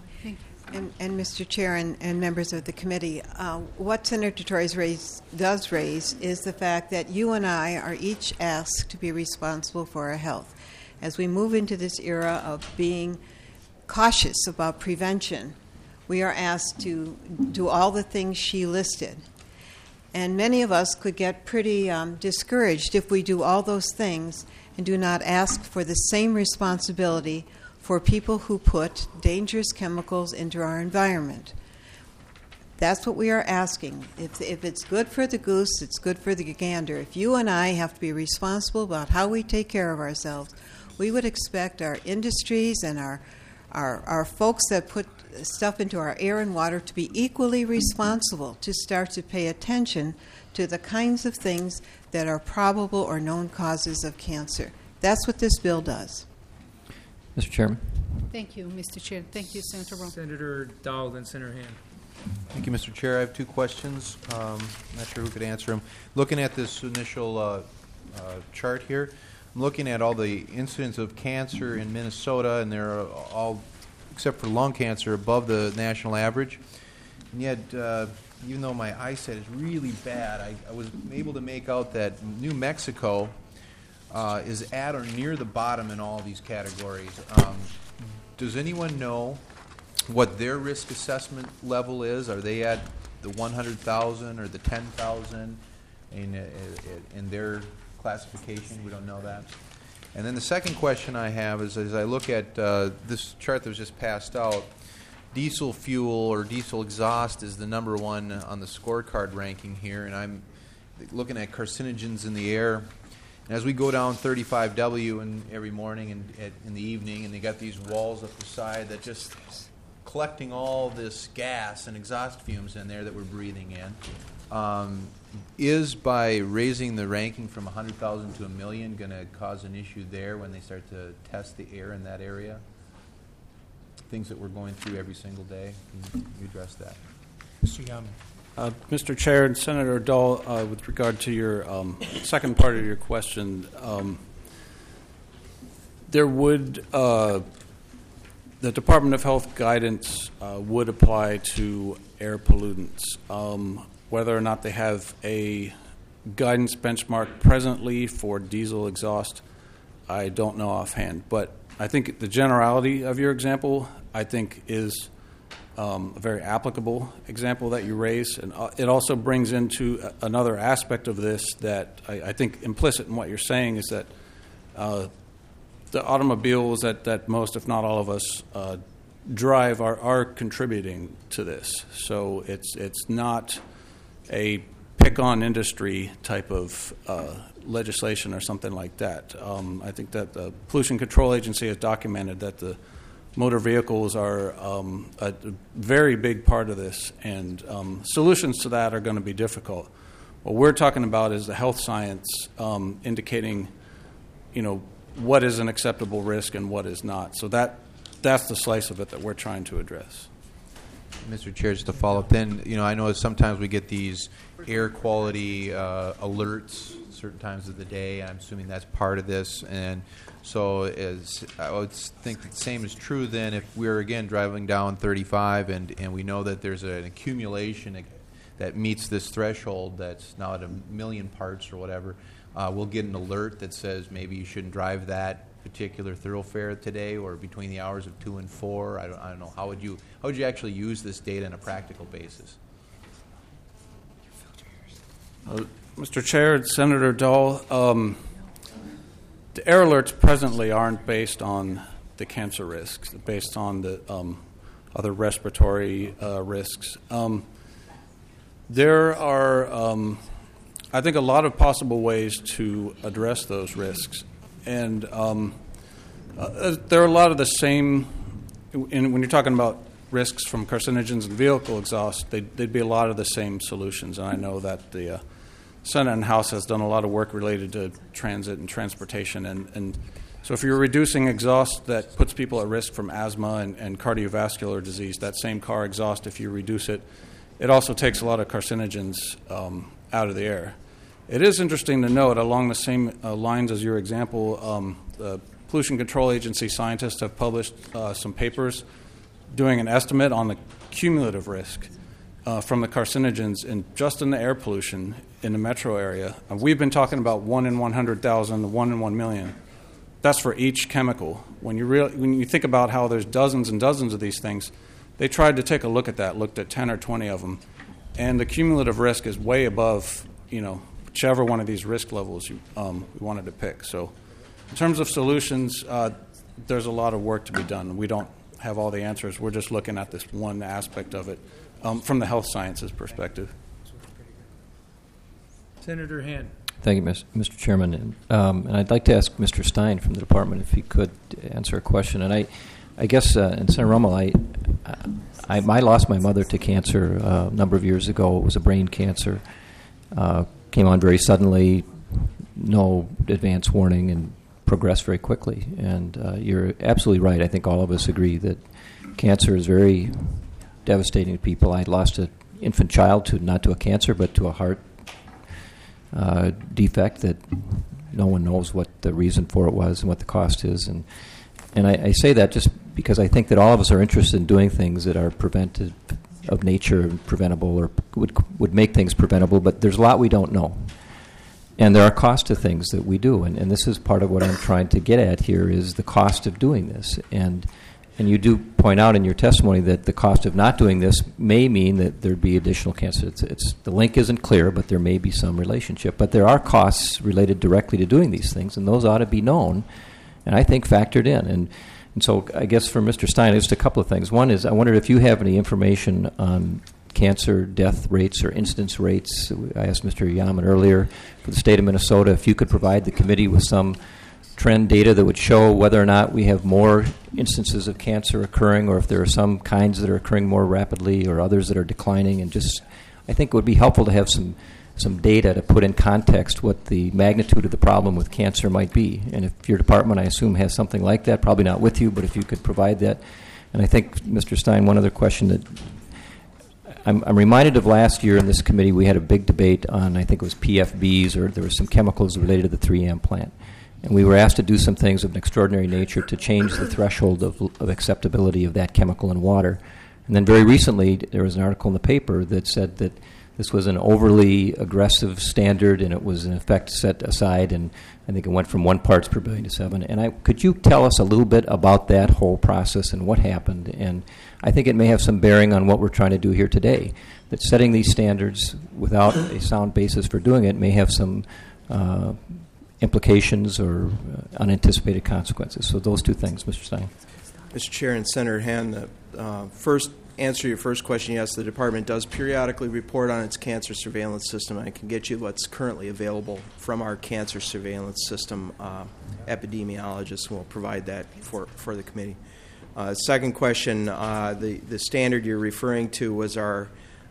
And Mr. Chair and members of the committee, what Senator Torres does raise is the fact that you and I are each asked to be responsible for our health. As we move into this era of being cautious about prevention, we are asked to do all the things she listed. And many of us could get pretty discouraged if we do all those things and do not ask for the same responsibility for people who put dangerous chemicals into our environment. That's what we are asking. If it's good for the goose, it's good for the gander. If you and I have to be responsible about how we take care of ourselves, we would expect our industries and our folks that put stuff into our air and water to be equally responsible, to start to pay attention to the kinds of things that are probable or known causes of cancer. That's what this bill does. Mr. Chairman. Thank you, Mr. Chair. Thank you, Senator Rowe. Senator Dowell, then Senator Hand. Thank you, Mr. Chair. I have two questions. I'm not sure who could answer them. Looking at this initial chart here, I'm looking at all the incidents of cancer in Minnesota, and they're all, except for lung cancer, above the national average. And yet, even though my eyesight is really bad, I was able to make out that New Mexico is at or near the bottom in all of these categories. Does anyone know what their risk assessment level is? Are they at the 100,000 or the 10,000 in their classification? We don't know that. And then the second question I have is, as I look at this chart that was just passed out, diesel fuel or diesel exhaust is the number one on the scorecard ranking here, and I'm looking at carcinogens in the air. And as we go down 35W every morning and in the evening, and they got these walls up the side that just collecting all this gas and exhaust fumes in there that we're breathing in. Is by raising the ranking from 100,000 to 1 million going to cause an issue there when they start to test the air in that area? Things that we're going through every single day. Can you address that? Mr. Yaman. Mr. Chair and Senator Dahl, with regard to your second part of your question, there would the Department of Health guidance would apply to air pollutants. Whether or not they have a guidance benchmark presently for diesel exhaust, I don't know offhand. But I think the generality of your example, I think, is a very applicable example that you raise. And it also brings into another aspect of this that I think implicit in what you're saying is that the automobiles that most, if not all of us, drive are contributing to this. So it's not a pick-on industry type of legislation or something like that. I think that the Pollution Control Agency has documented that the motor vehicles are a very big part of this, and solutions to that are going to be difficult. What we're talking about is the health science indicating, what is an acceptable risk and what is not. So that's the slice of it that we're trying to address. Mr. Chair, just to follow up then, I know sometimes we get these air quality alerts certain times of the day. I'm assuming that's part of this. And so I would think the same is true then if we're, again, driving down 35 and we know that there's an accumulation that meets this threshold that's now at 1 million parts or whatever, we'll get an alert that says maybe you shouldn't drive that particular thoroughfare today or between the hours of 2 and 4. I don't know. How would you actually use this data on a practical basis? Mr. Chair, Senator Dahl, the air alerts presently aren't based on the cancer risks, based on the other respiratory risks. There are, I think, a lot of possible ways to address those risks. And there are a lot of the same, when you're talking about risks from carcinogens and vehicle exhaust, they'd be a lot of the same solutions. And I know that the Senate and House has done a lot of work related to transit and transportation. And so if you're reducing exhaust that puts people at risk from asthma and cardiovascular disease, that same car exhaust, if you reduce it, it also takes a lot of carcinogens out of the air. It is interesting to note, along the same lines as your example, the Pollution Control Agency scientists have published some papers doing an estimate on the cumulative risk from the carcinogens just in the air pollution in the metro area. We've been talking about 1 in 100,000, 1 in 1 million. That's for each chemical. When you think about how there's dozens and dozens of these things, they tried to take a look at that, looked at 10 or 20 of them, and the cumulative risk is way above, whichever one of these risk levels you wanted to pick. So in terms of solutions, there's a lot of work to be done. We don't have all the answers. We're just looking at this one aspect of it from the health sciences perspective. Senator Hand. Thank you, Mr. Chairman. And I'd like to ask Mr. Stein from the department if he could answer a question. And I guess, and Senator Rummel, I lost my mother to cancer a number of years ago. It was a brain cancer. Came on very suddenly, no advance warning, and progressed very quickly. And you're absolutely right. I think all of us agree that cancer is very devastating to people. I lost an infant child not to a cancer, but to a heart defect that no one knows what the reason for it was and what the cost is. And I say that just because I think that all of us are interested in doing things that are preventive of nature and preventable, or would make things preventable, but there's a lot we don't know. And there are costs to things that we do, and this is part of what I'm trying to get at here is the cost of doing this. And you do point out in your testimony that the cost of not doing this may mean that there'd be additional cancer. The link isn't clear, but there may be some relationship. But there are costs related directly to doing these things, and those ought to be known, and I think factored in. And so I guess for Mr. Stein, just a couple of things. One is I wondered if you have any information on cancer death rates or incidence rates. I asked Mr. Yaman earlier for the state of Minnesota if you could provide the committee with some trend data that would show whether or not we have more instances of cancer occurring, or if there are some kinds that are occurring more rapidly or others that are declining. And just, I think it would be helpful to have some data to put in context what the magnitude of the problem with cancer might be. And if your department, I assume, has something like that, probably not with you, but if you could provide that. And I think, Mr. Stein, one other question that I'm reminded of last year in this committee, we had a big debate on, I think it was PFBs, or there were some chemicals related to the 3M plant. And we were asked to do some things of an extraordinary nature to change the threshold of acceptability of that chemical in water. And then very recently, there was an article in the paper that said that this was an overly aggressive standard, and it was in effect set aside, and I think it went from 1 parts per billion to 7. And could you tell us a little bit about that whole process and what happened? And I think it may have some bearing on what we're trying to do here today, that setting these standards without a sound basis for doing it may have some implications or unanticipated consequences. So those two things, Mr. Stein. Mr. Chair and Senator Hand, the first answer to your first question, yes, the department does periodically report on its cancer surveillance system. I can get you what's currently available from our cancer surveillance system. Epidemiologists will provide that for the committee. Second question, the standard you're referring to was our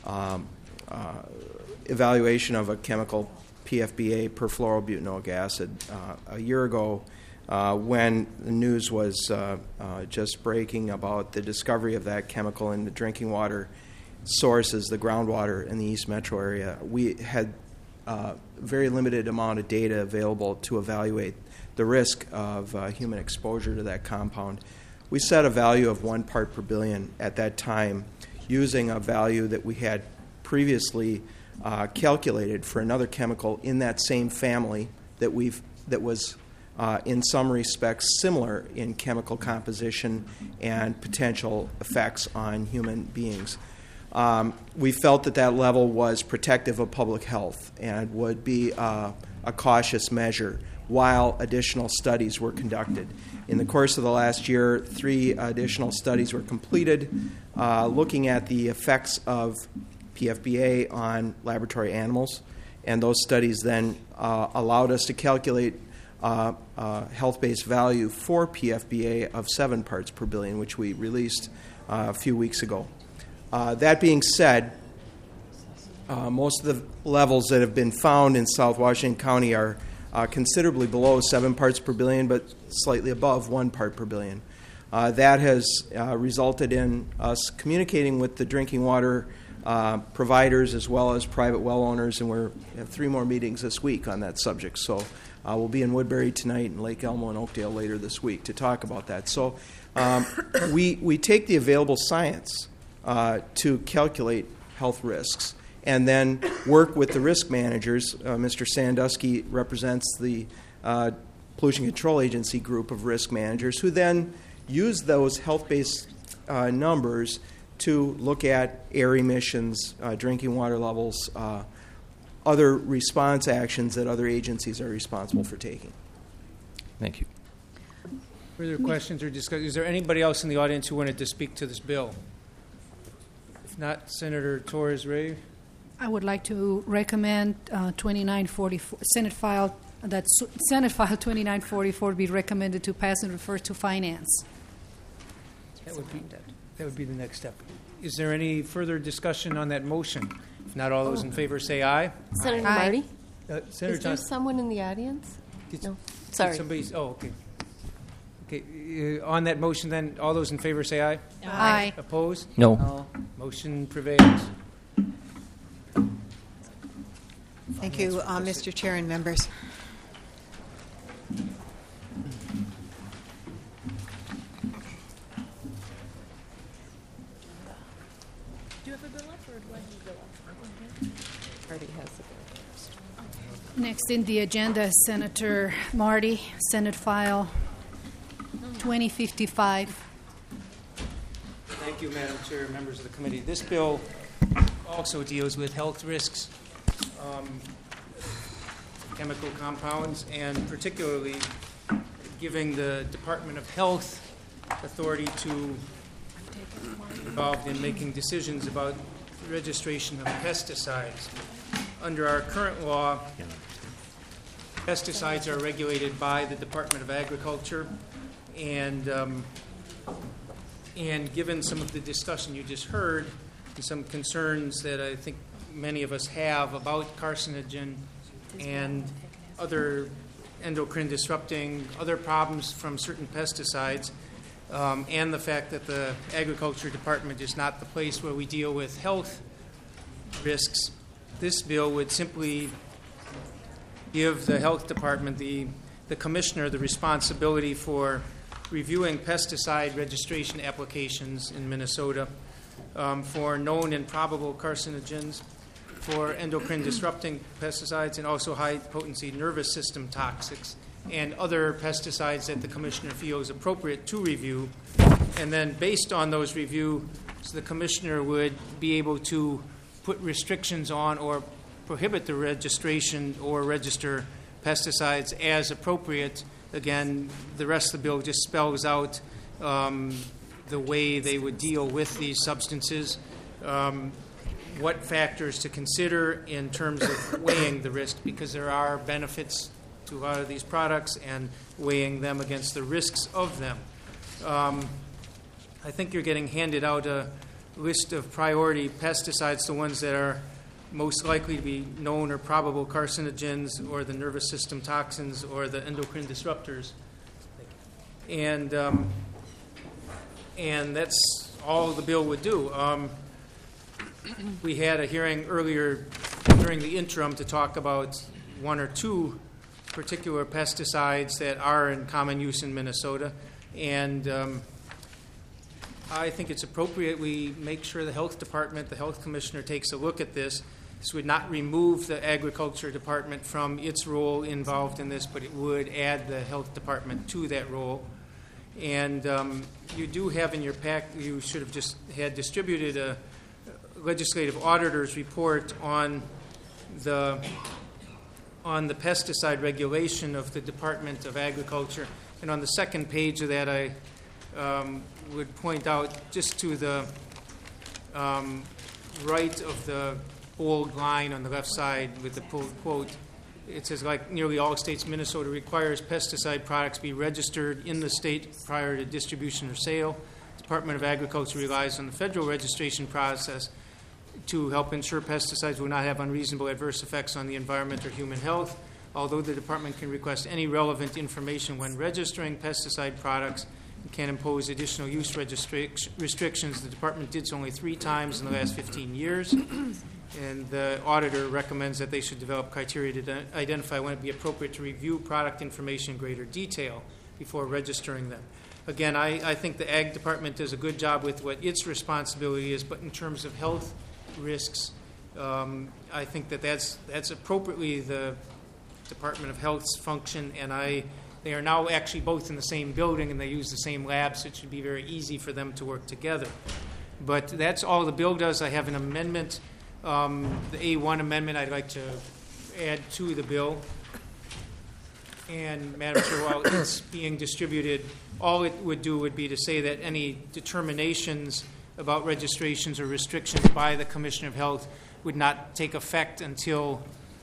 evaluation of a chemical, PFBA, perfluorobutanoic acid. A year ago, when the news was just breaking about the discovery of that chemical in the drinking water sources, the groundwater in the East Metro area, we had a very limited amount of data available to evaluate the risk of human exposure to that compound. We set a value of 1 part per billion at that time, using a value that we had previously calculated for another chemical in that same family that was in some respects similar in chemical composition and potential effects on human beings. We felt that level was protective of public health and would be a cautious measure while additional studies were conducted. In the course of the last year, 3 additional studies were completed looking at the effects of PFBA on laboratory animals, and those studies then allowed us to calculate health-based value for PFBA of 7 parts per billion, which we released a few weeks ago. That being said, most of the levels that have been found in South Washington County are considerably below 7 parts per billion, but slightly above 1 part per billion. That has resulted in us communicating with the drinking water providers as well as private well owners, and we have 3 more meetings this week on that subject. So we'll be in Woodbury tonight and Lake Elmo and Oakdale later this week to talk about that. So we take the available science to calculate health risks and then work with the risk managers. Mr. Sandusky represents the Pollution Control Agency group of risk managers who then use those health-based numbers to look at air emissions, drinking water levels, other response actions that other agencies are responsible for taking. Thank you. Further questions or discussion? Is there anybody else in the audience who wanted to speak to this bill? If not, Senator Torres-Ray. I would like to recommend 2944 Senate File 2944 be recommended to pass and refer to Finance. That would be the next step. Is there any further discussion on that motion? If not, all those in favor say aye. Senator Marty? Senator Is there Johnson. someone in the audience? No. Sorry. Okay. Okay. On that motion, then, all those in favor say aye. Aye. Opposed? No. Motion prevails. Thank you, Mr. Chair and members. Next in the agenda is Senator Marty, Senate File 2055. Thank you, Madam Chair, members of the committee. This bill also deals with health risks, chemical compounds, and particularly giving the Department of Health authority to be involved in making decisions about registration of pesticides. Under our current law, pesticides are regulated by the Department of Agriculture, and given some of the discussion you just heard, and some concerns that I think many of us have about carcinogen and other endocrine disrupting, other problems from certain pesticides, and the fact that the Agriculture Department is not the place where we deal with health risks, this bill would simply give the Health Department, the commissioner, the responsibility for reviewing pesticide registration applications in Minnesota for known and probable carcinogens, for endocrine disrupting pesticides, and also high potency nervous system toxics, and other pesticides that the commissioner feels appropriate to review. And then based on those reviews, the commissioner would be able to put restrictions on or prohibit the registration or register pesticides as appropriate. Again, the rest of the bill just spells out the way they would deal with these substances, what factors to consider in terms of weighing the risk, because there are benefits to a lot of these products, and weighing them against the risks of them. I think you're getting handed out a list of priority pesticides, the ones that are most likely to be known or probable carcinogens, or the nervous system toxins, or the endocrine disruptors. And that's all the bill would do. We had a hearing earlier during the interim to talk about one or two particular pesticides that are in common use in Minnesota, and I think it's appropriate we make sure the Health Department, the Health Commissioner, takes a look at this. This would not remove the Agriculture Department from its role involved in this, but it would add the Health Department to that role. And you do have in your pack, you should have just had distributed a legislative auditor's report on the pesticide regulation of the Department of Agriculture. And on the second page of that, I would point out just to the right of the bold line on the left side with the pulled quote, it says, like nearly all states, Minnesota requires pesticide products be registered in the state prior to distribution or sale. The Department of Agriculture relies on the federal registration process to help ensure pesticides will not have unreasonable adverse effects on the environment or human health. Although the department can request any relevant information when registering pesticide products and can impose additional use restrictions, the department did so only 3 times in the last 15 years. And the auditor recommends that they should develop criteria to identify when it would be appropriate to review product information in greater detail before registering them. Again, I think the Ag Department does a good job with what its responsibility is, but in terms of health risks, I think that's appropriately the Department of Health's function, and they are now actually both in the same building and they use the same lab, so it should be very easy for them to work together. But that's all the bill does. I have an amendment, the A1 amendment I'd like to add to the bill. And Madam Chair, while it's being distributed, all it would do would be to say that any determinations about registrations or restrictions by the Commissioner of Health would not take effect until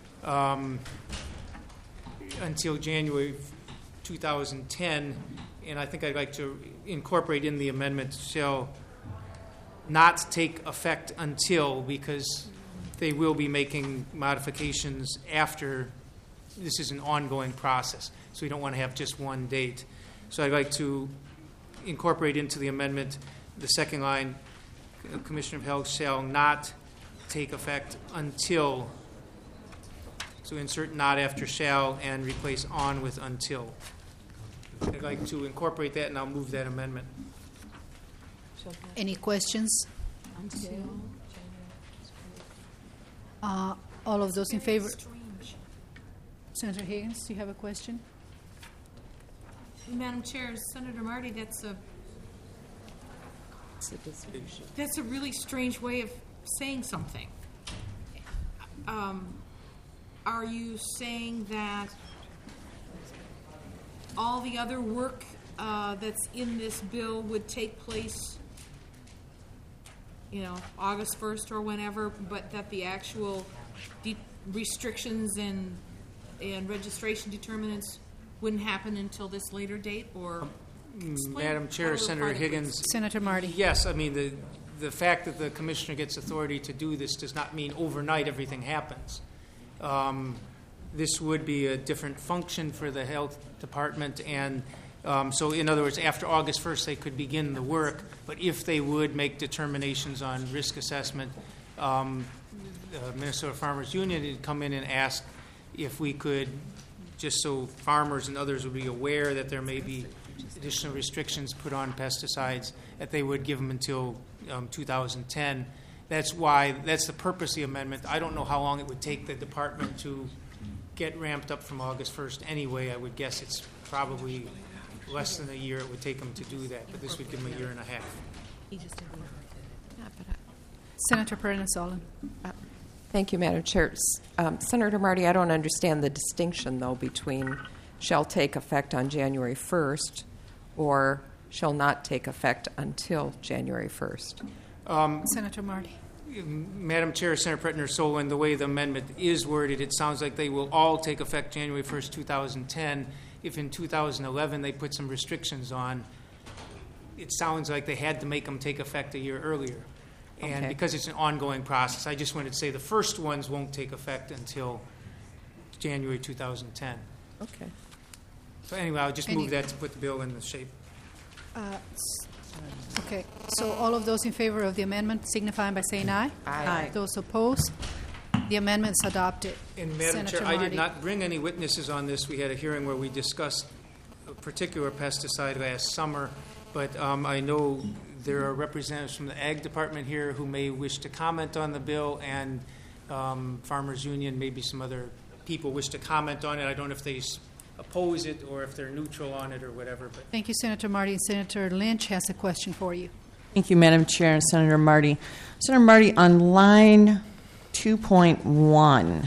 January 2010, and I think I'd like to incorporate in the amendment shall not take effect until, because they will be making modifications after. This is an ongoing process, so we don't want to have just one date. So I'd like to incorporate into the amendment the second line, Commissioner of Health shall not take effect until. So insert not after shall and replace on with until. I'd like to incorporate that, and I'll move that amendment. Any questions? All of those in favor? Senator Higgins, do you have a question? Madam Chair, Senator Marty, that's a really strange way of saying something. Are you saying that all the other work that's in this bill would take place, August 1st or whenever, but that the actual restrictions and and registration determinants wouldn't happen until this later date, or explain Madam Chair, how to Senator apply the Higgins. Senator Marty. Yes, I mean, the fact that the commissioner gets authority to do this does not mean overnight everything happens. This would be a different function for the health department, and so in other words, after August 1st, they could begin the work, but if they would make determinations on risk assessment, Minnesota Farmers Union had come in and asked if we could, just so farmers and others would be aware that there may be additional restrictions put on pesticides, that they would give them until 2010. That's the purpose of the amendment. I don't know how long it would take the department to get ramped up from August 1st anyway. I would guess it's probably less than a year it would take them to do that, but this would give them a year and a half. Senator Perna-Solon. Thank you, Madam Chair. Senator Marty, I don't understand the distinction, though, between shall take effect on January 1st or shall not take effect until January 1st. Senator Marty. Madam Chair, Senator Pretner-Solon, the way the amendment is worded, it sounds like they will all take effect January 1st, 2010. If in 2011 they put some restrictions on, it sounds like they had to make them take effect a year earlier. And Okay. because it's an ongoing process, I just wanted to say the first ones won't take effect until January 2010. Okay. So anyway, I'll just move that to put the bill in the shape. Okay, so all of those in favor of the amendment signify by saying aye. Aye. Those opposed, the amendment is adopted. And Madam Senator Chair, I did Marty. not bring any witnesses on this. We had a hearing where we discussed a particular pesticide last summer, but I know there are representatives from the Ag Department here who may wish to comment on the bill, and Farmers Union, maybe some other people wish to comment on it. I don't know if they oppose it or if they're neutral on it or whatever. But Thank you, Senator Marty. Senator Lynch has a question for you. Thank you, Madam Chair and Senator Marty. Senator Marty, on line 2.1,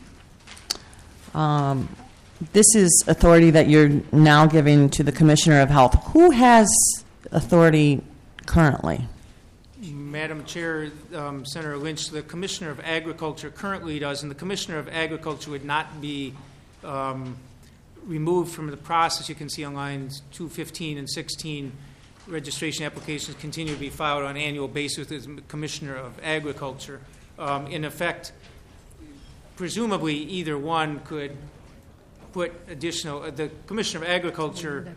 this is authority that you're now giving to the Commissioner of Health. Who has authority currently? Madam Chair, Senator Lynch, the Commissioner of Agriculture currently does, and the Commissioner of Agriculture would not be removed from the process. You can see on lines 215 and 16, registration applications continue to be filed on an annual basis with the Commissioner of Agriculture. In effect, presumably either one could put additional, the Commissioner of Agriculture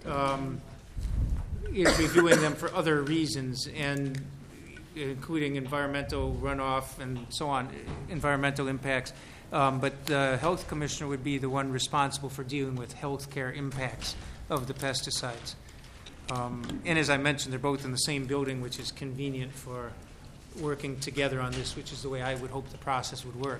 is reviewing them for other reasons, and including environmental runoff and so on, environmental impacts. But the health commissioner would be the one responsible for dealing with health care impacts of the pesticides. And as I mentioned, they're both in the same building, which is convenient for working together on this, which is the way I would hope the process would work.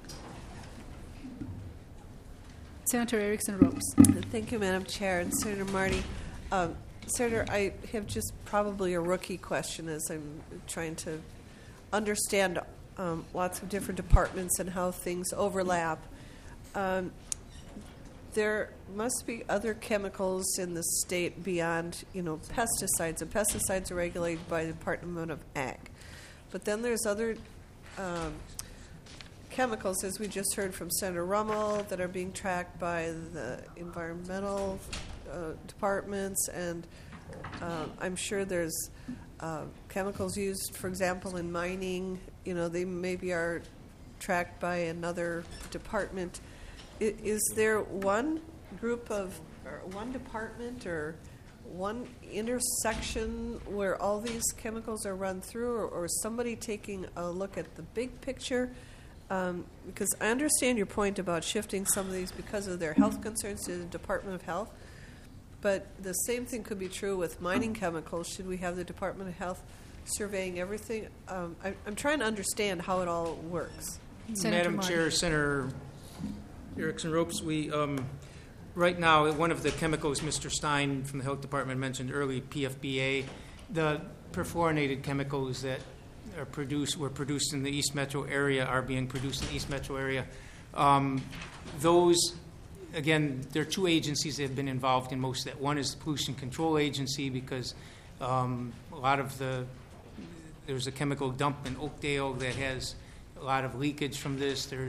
Senator Erickson Ropes. Thank you, Madam Chair, and Senator Marty. Senator, I have just probably a rookie question as I'm trying to understand lots of different departments and how things overlap. There must be other chemicals in the state beyond, pesticides, and pesticides are regulated by the Department of Ag. But then there's other chemicals, as we just heard from Senator Rummel, that are being tracked by the environmental departments, and I'm sure there's chemicals used, for example, in mining. They maybe are tracked by another department. Is there one group of, or one department, or one intersection where all these chemicals are run through, or somebody taking a look at the big picture? Because I understand your point about shifting some of these because of their health concerns to the Department of Health, but the same thing could be true with mining chemicals. Should we have the Department of Health surveying everything? I'm trying to understand how it all works. Madam Chair, Senator Erickson Ropes, we right now, one of the chemicals Mr. Stein from the Health Department mentioned earlier, PFBA, the perfluorinated chemicals that were produced in the East Metro area are being produced in the East Metro area. Those, again, there are two agencies that have been involved in most of that. One is the Pollution Control Agency, because a lot of there's a chemical dump in Oakdale that has a lot of leakage from this. There's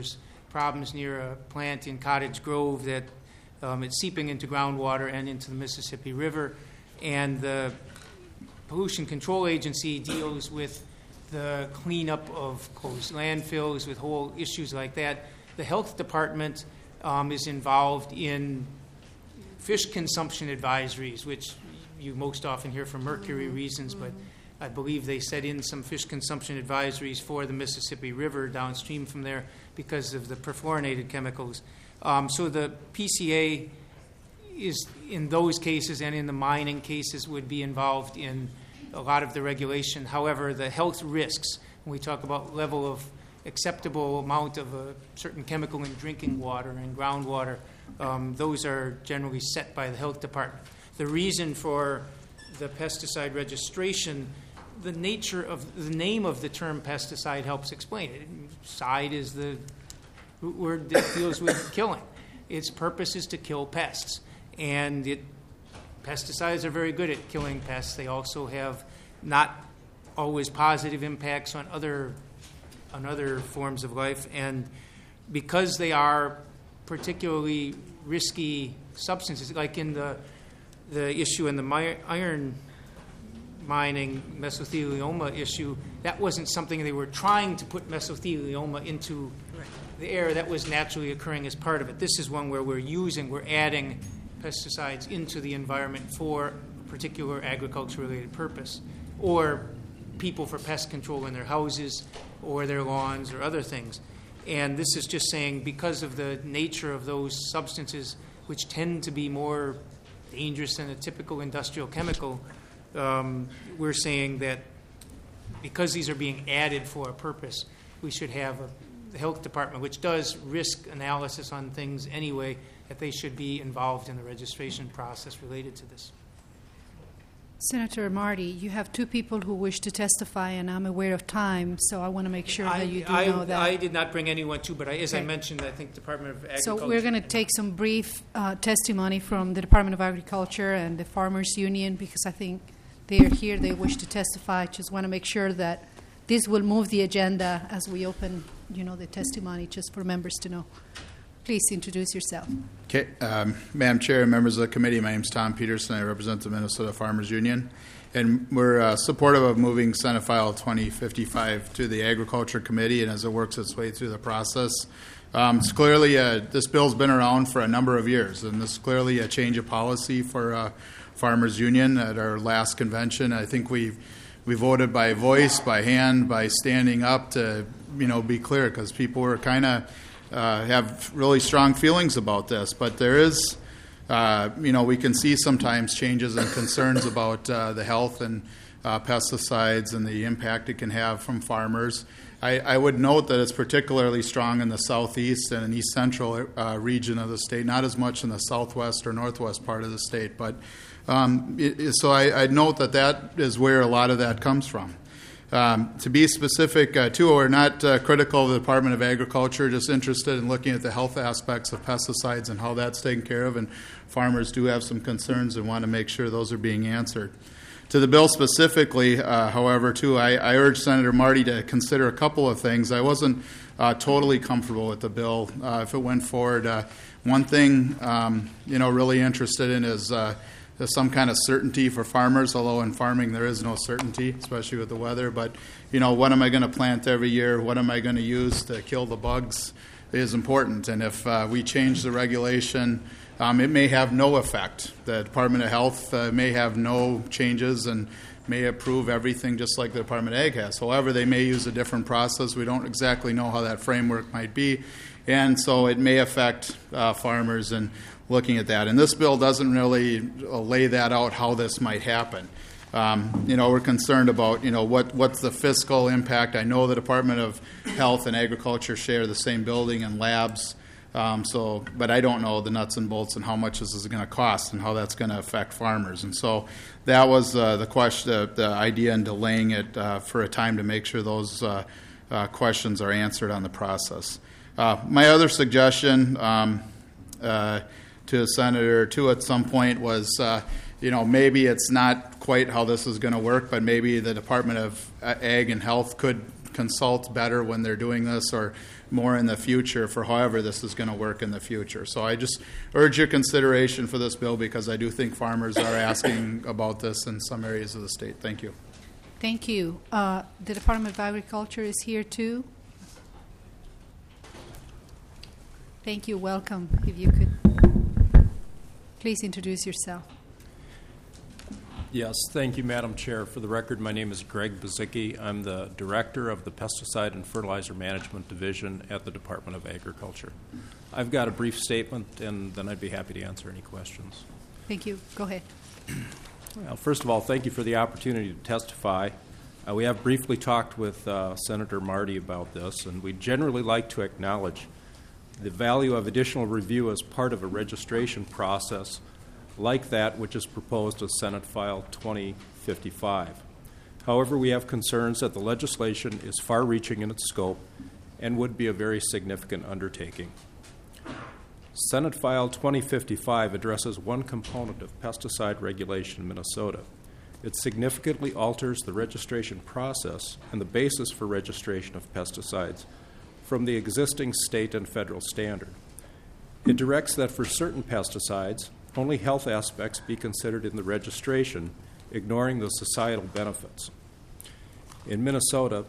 problems near a plant in Cottage Grove that it's seeping into groundwater and into the Mississippi River. And the Pollution Control Agency deals with the cleanup of closed landfills, with whole issues like that. The Health Department is involved in fish consumption advisories, which you most often hear for mercury reasons, but I believe they set in some fish consumption advisories for the Mississippi River downstream from there because of the perfluorinated chemicals. So the PCA is, in those cases and in the mining cases, would be involved in a lot of the regulation. However, the health risks, when we talk about level of acceptable amount of a certain chemical in drinking water and groundwater, those are generally set by the Health Department. The reason for the pesticide registration, the nature of the name of the term pesticide helps explain it. Side is the root word that deals with killing. Its purpose is to kill pests. And pesticides are very good at killing pests. They also have not always positive impacts on other forms of life. And because they are particularly risky substances, like in the issue in the iron mining mesothelioma issue, that wasn't something they were trying to put mesothelioma into the air. That was naturally occurring as part of it. This is one where we're adding pesticides into the environment for a particular agriculture-related purpose, or people for pest control in their houses or their lawns or other things. And this is just saying because of the nature of those substances, which tend to be more dangerous than a typical industrial chemical, we're saying that because these are being added for a purpose, we should have the Health Department, which does risk analysis on things anyway, that they should be involved in the registration process related to this. Senator Marty, you have two people who wish to testify, and I'm aware of time, so I want to make sure that you do know that. I did not bring anyone to, but as I mentioned, I think Department of Agriculture. So we're going to take some brief testimony from the Department of Agriculture and the Farmers Union, because I think they are here, they wish to testify. Just want to make sure that this will move the agenda as we open, the testimony, just for members to know. Please introduce yourself. Okay, Madam Chair and members of the committee, my name is Tom Peterson. I represent the Minnesota Farmers Union, and we're supportive of moving Senate File 2055 to the Agriculture Committee, and as it works its way through the process. It's clearly this bill's been around for a number of years, and this is clearly a change of policy for Farmers Union. At our last convention, I think we voted by voice, by hand, by standing up to be clear, because people were kind of have really strong feelings about this. But there is, we can see sometimes changes and concerns about the health and pesticides and the impact it can have from farmers. I would note that it's particularly strong in the southeast and in east central region of the state, not as much in the southwest or northwest part of the state. But so I'd note that is where a lot of that comes from. To be specific, too, we're not critical of the Department of Agriculture, just interested in looking at the health aspects of pesticides and how that's taken care of, and farmers do have some concerns and want to make sure those are being answered. To the bill specifically, however, too, I urge Senator Marty to consider a couple of things. I wasn't totally comfortable with the bill if it went forward. One thing, really interested in is there's some kind of certainty for farmers, although in farming there is no certainty, especially with the weather. But, what am I going to plant every year? What am I going to use to kill the bugs is important. And if we change the regulation, it may have no effect. The Department of Health may have no changes and may approve everything just like the Department of Ag has. However, they may use a different process. We don't exactly know how that framework might be. And so it may affect farmers and looking at that. And this bill doesn't really lay that out, how this might happen. We're concerned about, what's the fiscal impact. I know the Department of Health and Agriculture share the same building and labs, but I don't know the nuts and bolts and how much this is going to cost and how that's going to affect farmers. And so that was the question, the idea in delaying it for a time to make sure those questions are answered on the process. My other suggestion to Senator too at some point was, maybe it's not quite how this is going to work, but maybe the Department of Ag and Health could consult better when they're doing this or more in the future for however this is going to work in the future. So I just urge your consideration for this bill because I do think farmers are asking about this in some areas of the state. Thank you. Thank you. The Department of Agriculture is here too. Thank you. Welcome. If you could please introduce yourself. Yes, thank you, Madam Chair. For the record, my name is Greg Bazicki. I'm the Director of the Pesticide and Fertilizer Management Division at the Department of Agriculture. I've got a brief statement, and then I'd be happy to answer any questions. Thank you. Go ahead. Well, first of all, thank you for the opportunity to testify. We have briefly talked with Senator Marty about this, and we'd generally like to acknowledge the value of additional review as part of a registration process like that which is proposed as Senate File 2055. However, we have concerns that the legislation is far-reaching in its scope and would be a very significant undertaking. Senate File 2055 addresses one component of pesticide regulation in Minnesota. It significantly alters the registration process and the basis for registration of pesticides from the existing state and federal standard. It directs that for certain pesticides, only health aspects be considered in the registration, ignoring the societal benefits. In Minnesota,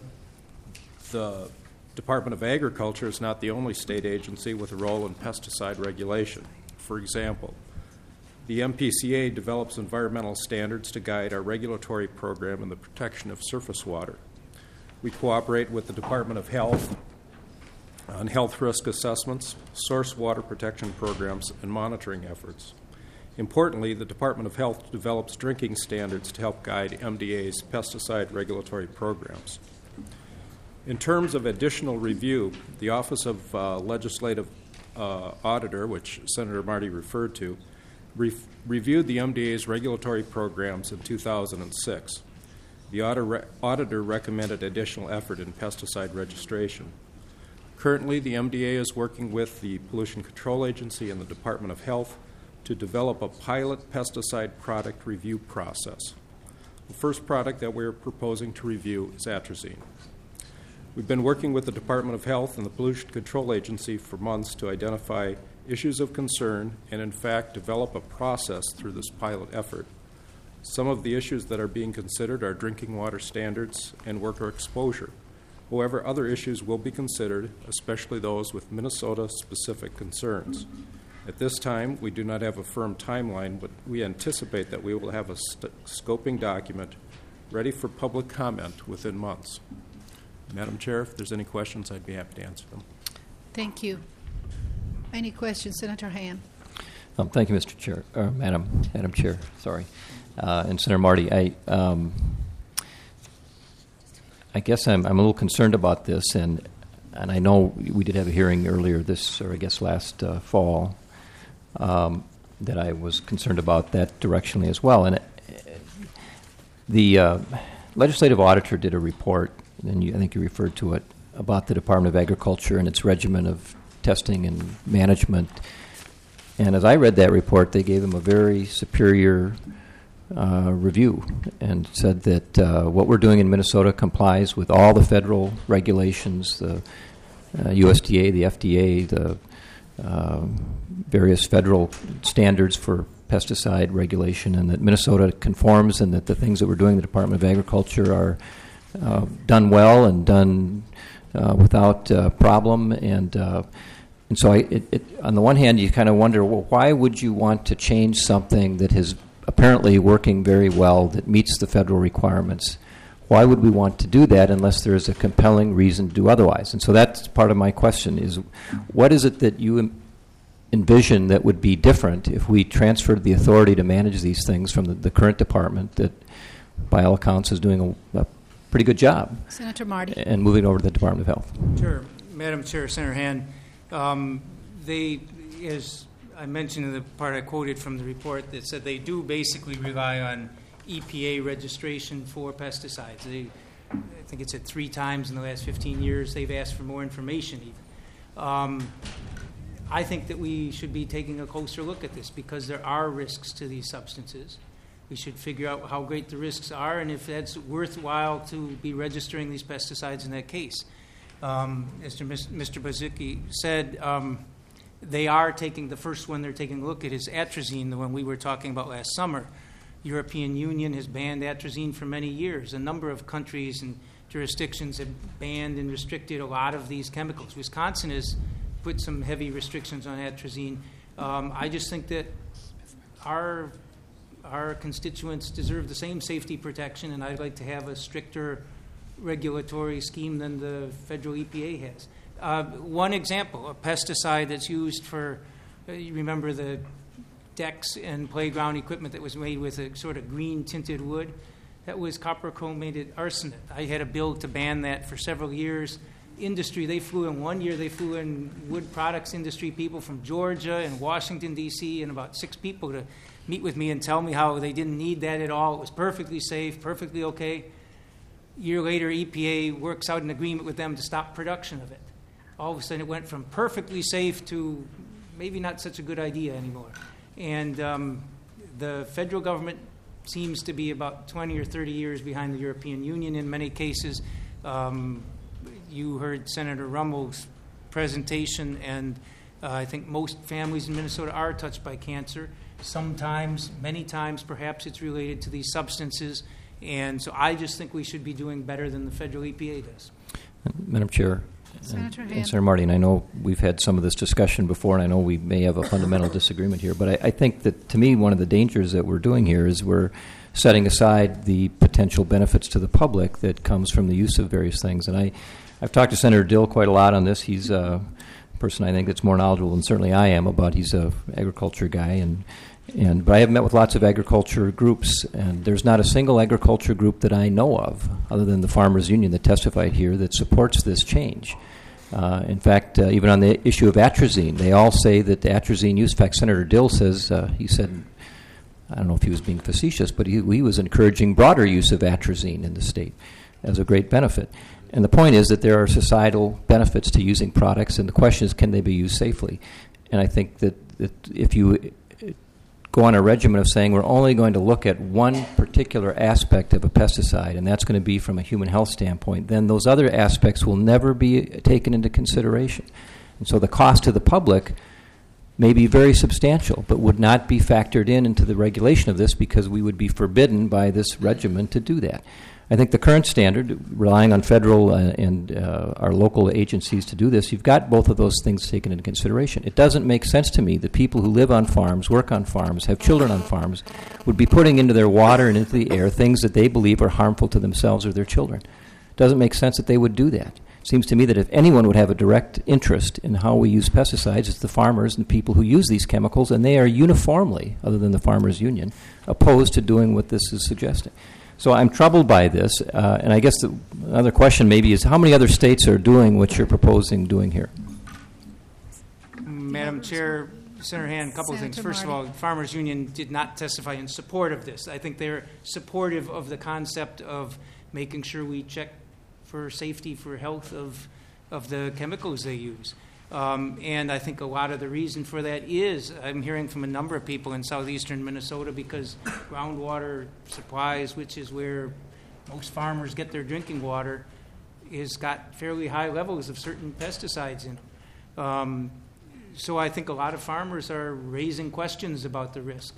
the Department of Agriculture is not the only state agency with a role in pesticide regulation. For example, the MPCA develops environmental standards to guide our regulatory program in the protection of surface water. We cooperate with the Department of Health on health risk assessments, source water protection programs, and monitoring efforts. Importantly, the Department of Health develops drinking standards to help guide MDA's pesticide regulatory programs. In terms of additional review, the Office of Legislative Auditor, which Senator Marty referred to, reviewed the MDA's regulatory programs in 2006. The auditor recommended additional effort in pesticide registration. Currently, the MDA is working with the Pollution Control Agency and the Department of Health to develop a pilot pesticide product review process. The first product that we're proposing to review is atrazine. We've been working with the Department of Health and the Pollution Control Agency for months to identify issues of concern and, in fact, develop a process through this pilot effort. Some of the issues that are being considered are drinking water standards and worker exposure. However, other issues will be considered, especially those with Minnesota-specific concerns. At this time, we do not have a firm timeline, but we anticipate that we will have a scoping document ready for public comment within months. Madam Chair, if there's any questions, I'd be happy to answer them. Thank you. Any questions, Senator Han? Thank you, Mr. Chair, Madam Chair. Sorry, and Senator Marty. I guess I'm a little concerned about this, and I know we did have a hearing earlier last fall, that I was concerned about that directionally as well. And the legislative auditor did a report, and I think you referred to it, about the Department of Agriculture and its regimen of testing and management. And as I read that report, they gave them a very superior review and said that what we're doing in Minnesota complies with all the federal regulations, the USDA, the FDA, the various federal standards for pesticide regulation, and that Minnesota conforms, and that the things that we're doing in the Department of Agriculture are done well and done without problem. And so on the one hand, you kind of wonder, well, why would you want to change something that is apparently working very well, that meets the federal requirements? Why would we want to do that unless there is a compelling reason to do otherwise? And so that's part of my question is, what is it that you envision that would be different if we transferred the authority to manage these things from the current department that, by all accounts, is doing a pretty good job? Senator Marty. And moving over to the Department of Health. Sure. Madam Chair, Senator Han, they, as I mentioned in the part I quoted from the report, that said they do basically rely on EPA registration for pesticides. I think it's at 3 times in the last 15 years they've asked for more information even. I think that we should be taking a closer look at this because there are risks to these substances. We should figure out how great the risks are and if that's worthwhile to be registering these pesticides in that case. As Mr. Bazicki said, they are taking, the first one they're taking a look at is atrazine, the one we were talking about last summer. European Union has banned atrazine for many years. A number of countries and jurisdictions have banned and restricted a lot of these chemicals. Wisconsin has put some heavy restrictions on atrazine. I just think that our constituents deserve the same safety protection, and I'd like to have a stricter regulatory scheme than the federal EPA has. One example, a pesticide that's used for, you remember the decks and playground equipment that was made with a sort of green tinted wood? That was copper chromated arsenate. I had a bill to ban that for several years. Industry, they flew in one year, they flew in wood products industry people from Georgia and Washington, D.C., and about 6 people to meet with me and tell me how they didn't need that at all. It was perfectly safe, perfectly okay. A year later, EPA works out an agreement with them to stop production of it. All of a sudden, it went from perfectly safe to maybe not such a good idea anymore. And the federal government seems to be about 20 or 30 years behind the European Union in many cases. You heard Senator Rummel's presentation, and I think most families in Minnesota are touched by cancer. Sometimes, many times, perhaps it's related to these substances. And so I just think we should be doing better than the federal EPA does. Madam Chair, Senator and Hand. Senator Marty, and I know we've had some of this discussion before, and I know we may have a fundamental disagreement here, but I think that, to me, one of the dangers that we're doing here is we're setting aside the potential benefits to the public that comes from the use of various things. And I've talked to Senator Dill quite a lot on this. He's a person I think that's more knowledgeable than certainly I am about. He's an agriculture guy, but I have met with lots of agriculture groups, and there's not a single agriculture group that I know of, other than the Farmers Union that testified here, that supports this change. In fact, even on the issue of atrazine, they all say that the atrazine use, in fact, Senator Dill says, he said, I don't know if he was being facetious, but he was encouraging broader use of atrazine in the state as a great benefit. And the point is that there are societal benefits to using products, and the question is, can they be used safely? And I think that if you go on a regimen of saying we're only going to look at one particular aspect of a pesticide, and that's going to be from a human health standpoint, then those other aspects will never be taken into consideration. And so the cost to the public may be very substantial, but would not be factored into the regulation of this because we would be forbidden by this regimen to do that. I think the current standard, relying on federal and our local agencies to do this, you've got both of those things taken into consideration. It doesn't make sense to me that people who live on farms, work on farms, have children on farms, would be putting into their water and into the air things that they believe are harmful to themselves or their children. It doesn't make sense that they would do that. It seems to me that if anyone would have a direct interest in how we use pesticides, it's the farmers and the people who use these chemicals, and they are uniformly, other than the Farmers Union, opposed to doing what this is suggesting. So I'm troubled by this, and I guess the other question maybe is how many other states are doing what you're proposing doing here? Madam Chair, Senator Hand, a couple of things. First of all, the Farmers Union did not testify in support of this. I think they're supportive of the concept of making sure we check for safety, for health of the chemicals they use. And I think a lot of the reason for that is I'm hearing from a number of people in southeastern Minnesota because groundwater supplies, which is where most farmers get their drinking water, has got fairly high levels of certain pesticides in it. So I think a lot of farmers are raising questions about the risk.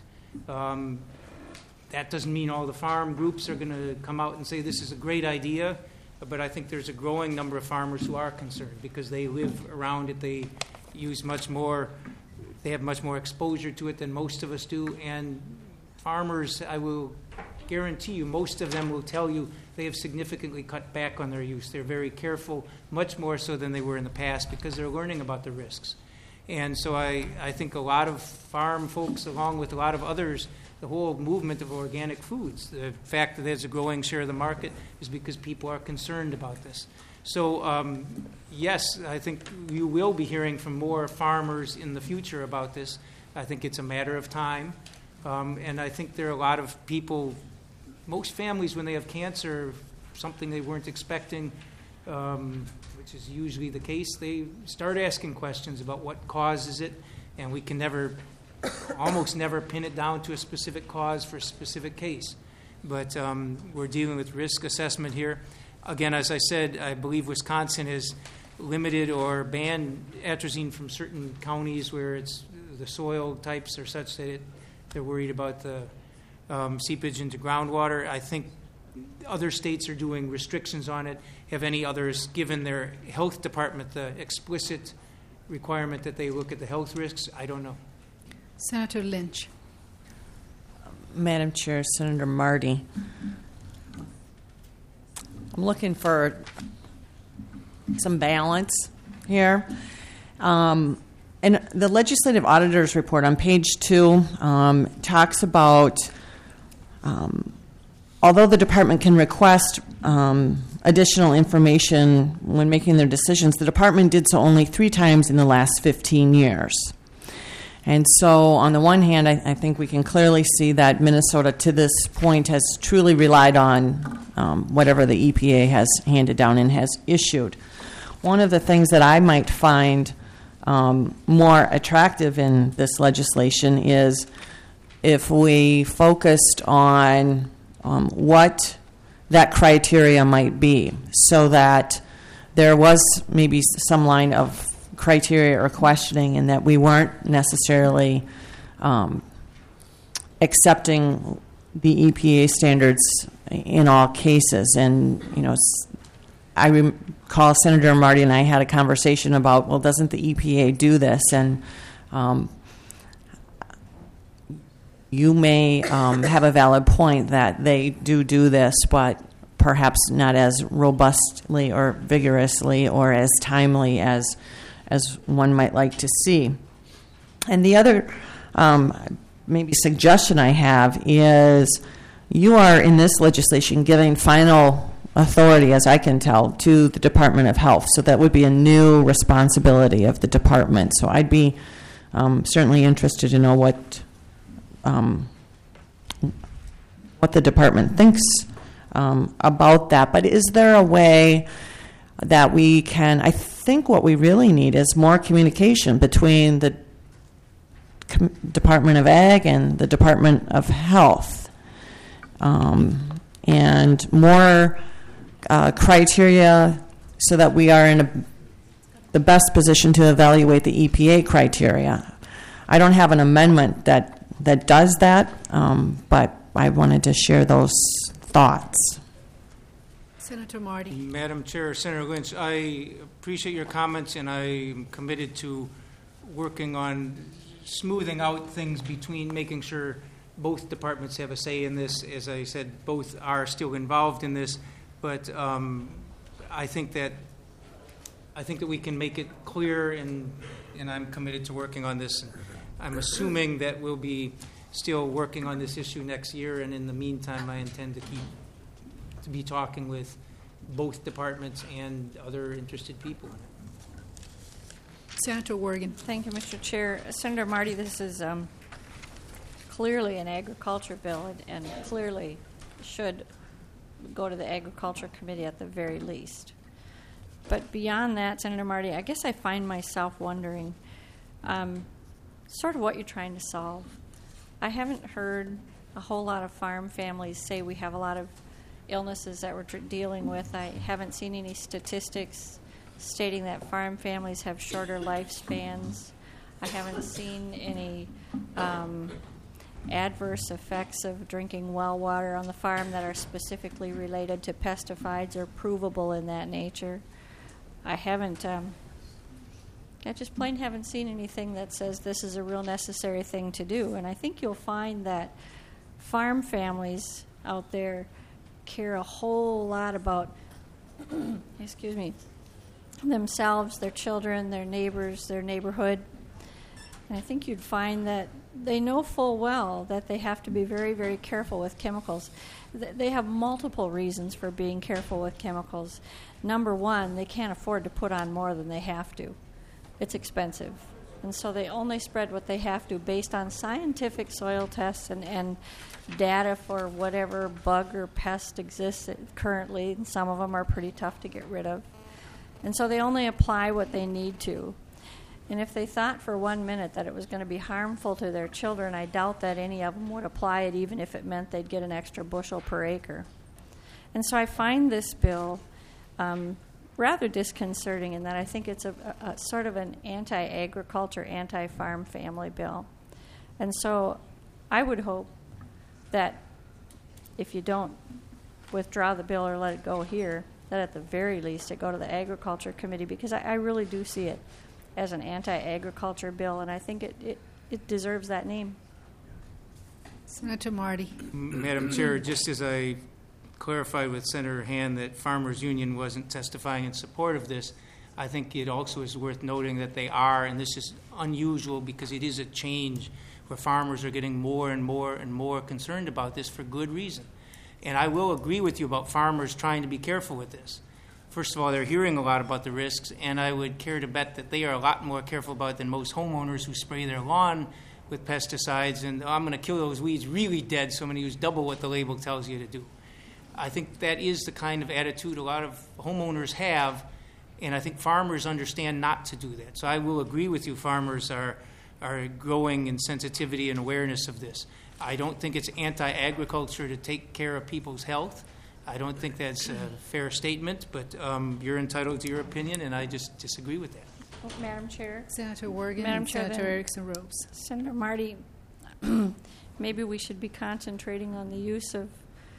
That doesn't mean all the farm groups are going to come out and say this is a great idea. But I think there's a growing number of farmers who are concerned because they live around it. They use much more, they have much more exposure to it than most of us do. And farmers, I will guarantee you, most of them will tell you they have significantly cut back on their use. They're very careful, much more so than they were in the past because they're learning about the risks. And so I think a lot of farm folks, along with a lot of others, the whole movement of organic foods, the fact that there's a growing share of the market is because people are concerned about this. So, yes, I think you will be hearing from more farmers in the future about this. I think it's a matter of time. And I think there are a lot of people, most families, when they have cancer, something they weren't expecting, which is usually the case, they start asking questions about what causes it, and we can never almost never pin it down to a specific cause for a specific case. But we're dealing with risk assessment here. Again, as I said, I believe Wisconsin has limited or banned atrazine from certain counties where it's the soil types are such that they're worried about the seepage into groundwater. I think other states are doing restrictions on it. Have any others given their health department the explicit requirement that they look at the health risks? I don't know. Senator Lynch. Madam Chair, Senator Marty. I'm looking for some balance here. And the Legislative Auditor's Report on page 2 talks about although the department can request additional information when making their decisions, the department did so only 3 times in the last 15 years. And so, on the one hand, I think we can clearly see that Minnesota, to this point, has truly relied on whatever the EPA has handed down and has issued. One of the things that I might find more attractive in this legislation is if we focused on what that criteria might be, so that there was maybe some line of criteria or questioning, and that we weren't necessarily accepting the EPA standards in all cases. And, you know, I recall Senator Marty and I had a conversation about, well, doesn't the EPA do this? And you may have a valid point that they do this, but perhaps not as robustly or vigorously or as timely as one might like to see. And the other maybe suggestion I have is you are in this legislation giving final authority, as I can tell, to the Department of Health. So that would be a new responsibility of the department. So I'd be certainly interested to know what the department thinks about that. But is there a way that we can, I think what we really need is more communication between the Department of Ag and the Department of Health, and more criteria so that we are in the best position to evaluate the EPA criteria. I don't have an amendment that does that, but I wanted to share those thoughts. Senator Marty. Madam Chair, Senator Lynch, I appreciate your comments, and I'm committed to working on smoothing out things between making sure both departments have a say in this. As I said, both are still involved in this, but I think that we can make it clear, and I'm committed to working on this. I'm assuming that we'll be still working on this issue next year, and in the meantime, I intend to be talking with both departments and other interested people. Senator Wergen. Thank you, Mr. Chair. Senator Marty, this is clearly an agriculture bill, and clearly should go to the Agriculture Committee at the very least. But beyond that, Senator Marty, I guess I find myself wondering sort of what you're trying to solve. I haven't heard a whole lot of farm families say we have a lot of illnesses that we're dealing with. I haven't seen any statistics stating that farm families have shorter lifespans. I haven't seen any adverse effects of drinking well water on the farm that are specifically related to pesticides or provable in that nature. I haven't, I just plain haven't seen anything that says this is a real necessary thing to do. And I think you'll find that farm families out there care a whole lot about, excuse me, themselves, their children, their neighbors, their neighborhood. And I think you'd find that they know full well that they have to be very, very careful with chemicals. They have multiple reasons for being careful with chemicals. Number one, they can't afford to put on more than they have to. It's expensive. And so they only spread what they have to based on scientific soil tests and data for whatever bug or pest exists currently, and some of them are pretty tough to get rid of. And so they only apply what they need to. And if they thought for 1 minute that it was going to be harmful to their children, I doubt that any of them would apply it, even if it meant they'd get an extra bushel per acre. And so I find this bill rather disconcerting in that I think it's a sort of an anti-agriculture, anti-farm family bill. And so I would hope that if you don't withdraw the bill or let it go here, that at the very least it go to the Agriculture Committee, because I really do see it as an anti-agriculture bill, and I think it deserves that name. Senator Marty. Madam Chair, just as I clarified with Senator Hand that Farmers Union wasn't testifying in support of this, I think it also is worth noting that they are, and this is unusual because it is a change where farmers are getting more and more and more concerned about this for good reason. And I will agree with you about farmers trying to be careful with this. First of all, they're hearing a lot about the risks, and I would care to bet that they are a lot more careful about it than most homeowners who spray their lawn with pesticides and I'm going to kill those weeds really dead, so I'm going to use double what the label tells you to do. I think that is the kind of attitude a lot of homeowners have, and I think farmers understand not to do that. So I will agree with you, farmers are growing in sensitivity and awareness of this. I don't think it's anti-agriculture to take care of people's health. I don't think that's a fair statement, but you're entitled to your opinion, and I just disagree with that. Well, Madam Chair. Senator Worgan Madam and Chair, Senator Erickson Ropes. Senator Marty, maybe we should be concentrating on the use of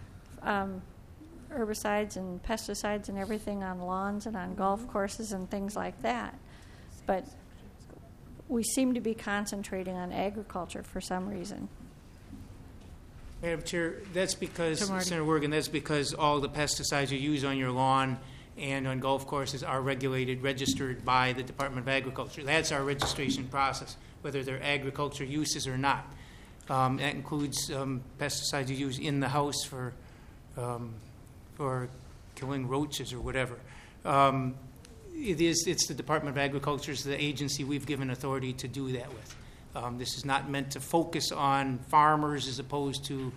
herbicides and pesticides and everything on lawns and on golf courses and things like that. But we seem to be concentrating on agriculture for some reason. Madam Chair, that's because, Senator Worgan, that's because all the pesticides you use on your lawn and on golf courses are registered by the Department of Agriculture. That's our registration process, whether they're agriculture uses or not. That includes pesticides you use in the house for killing roaches or whatever. It's the Department of Agriculture is the agency we've given authority to do that with. This is not meant to focus on farmers as opposed to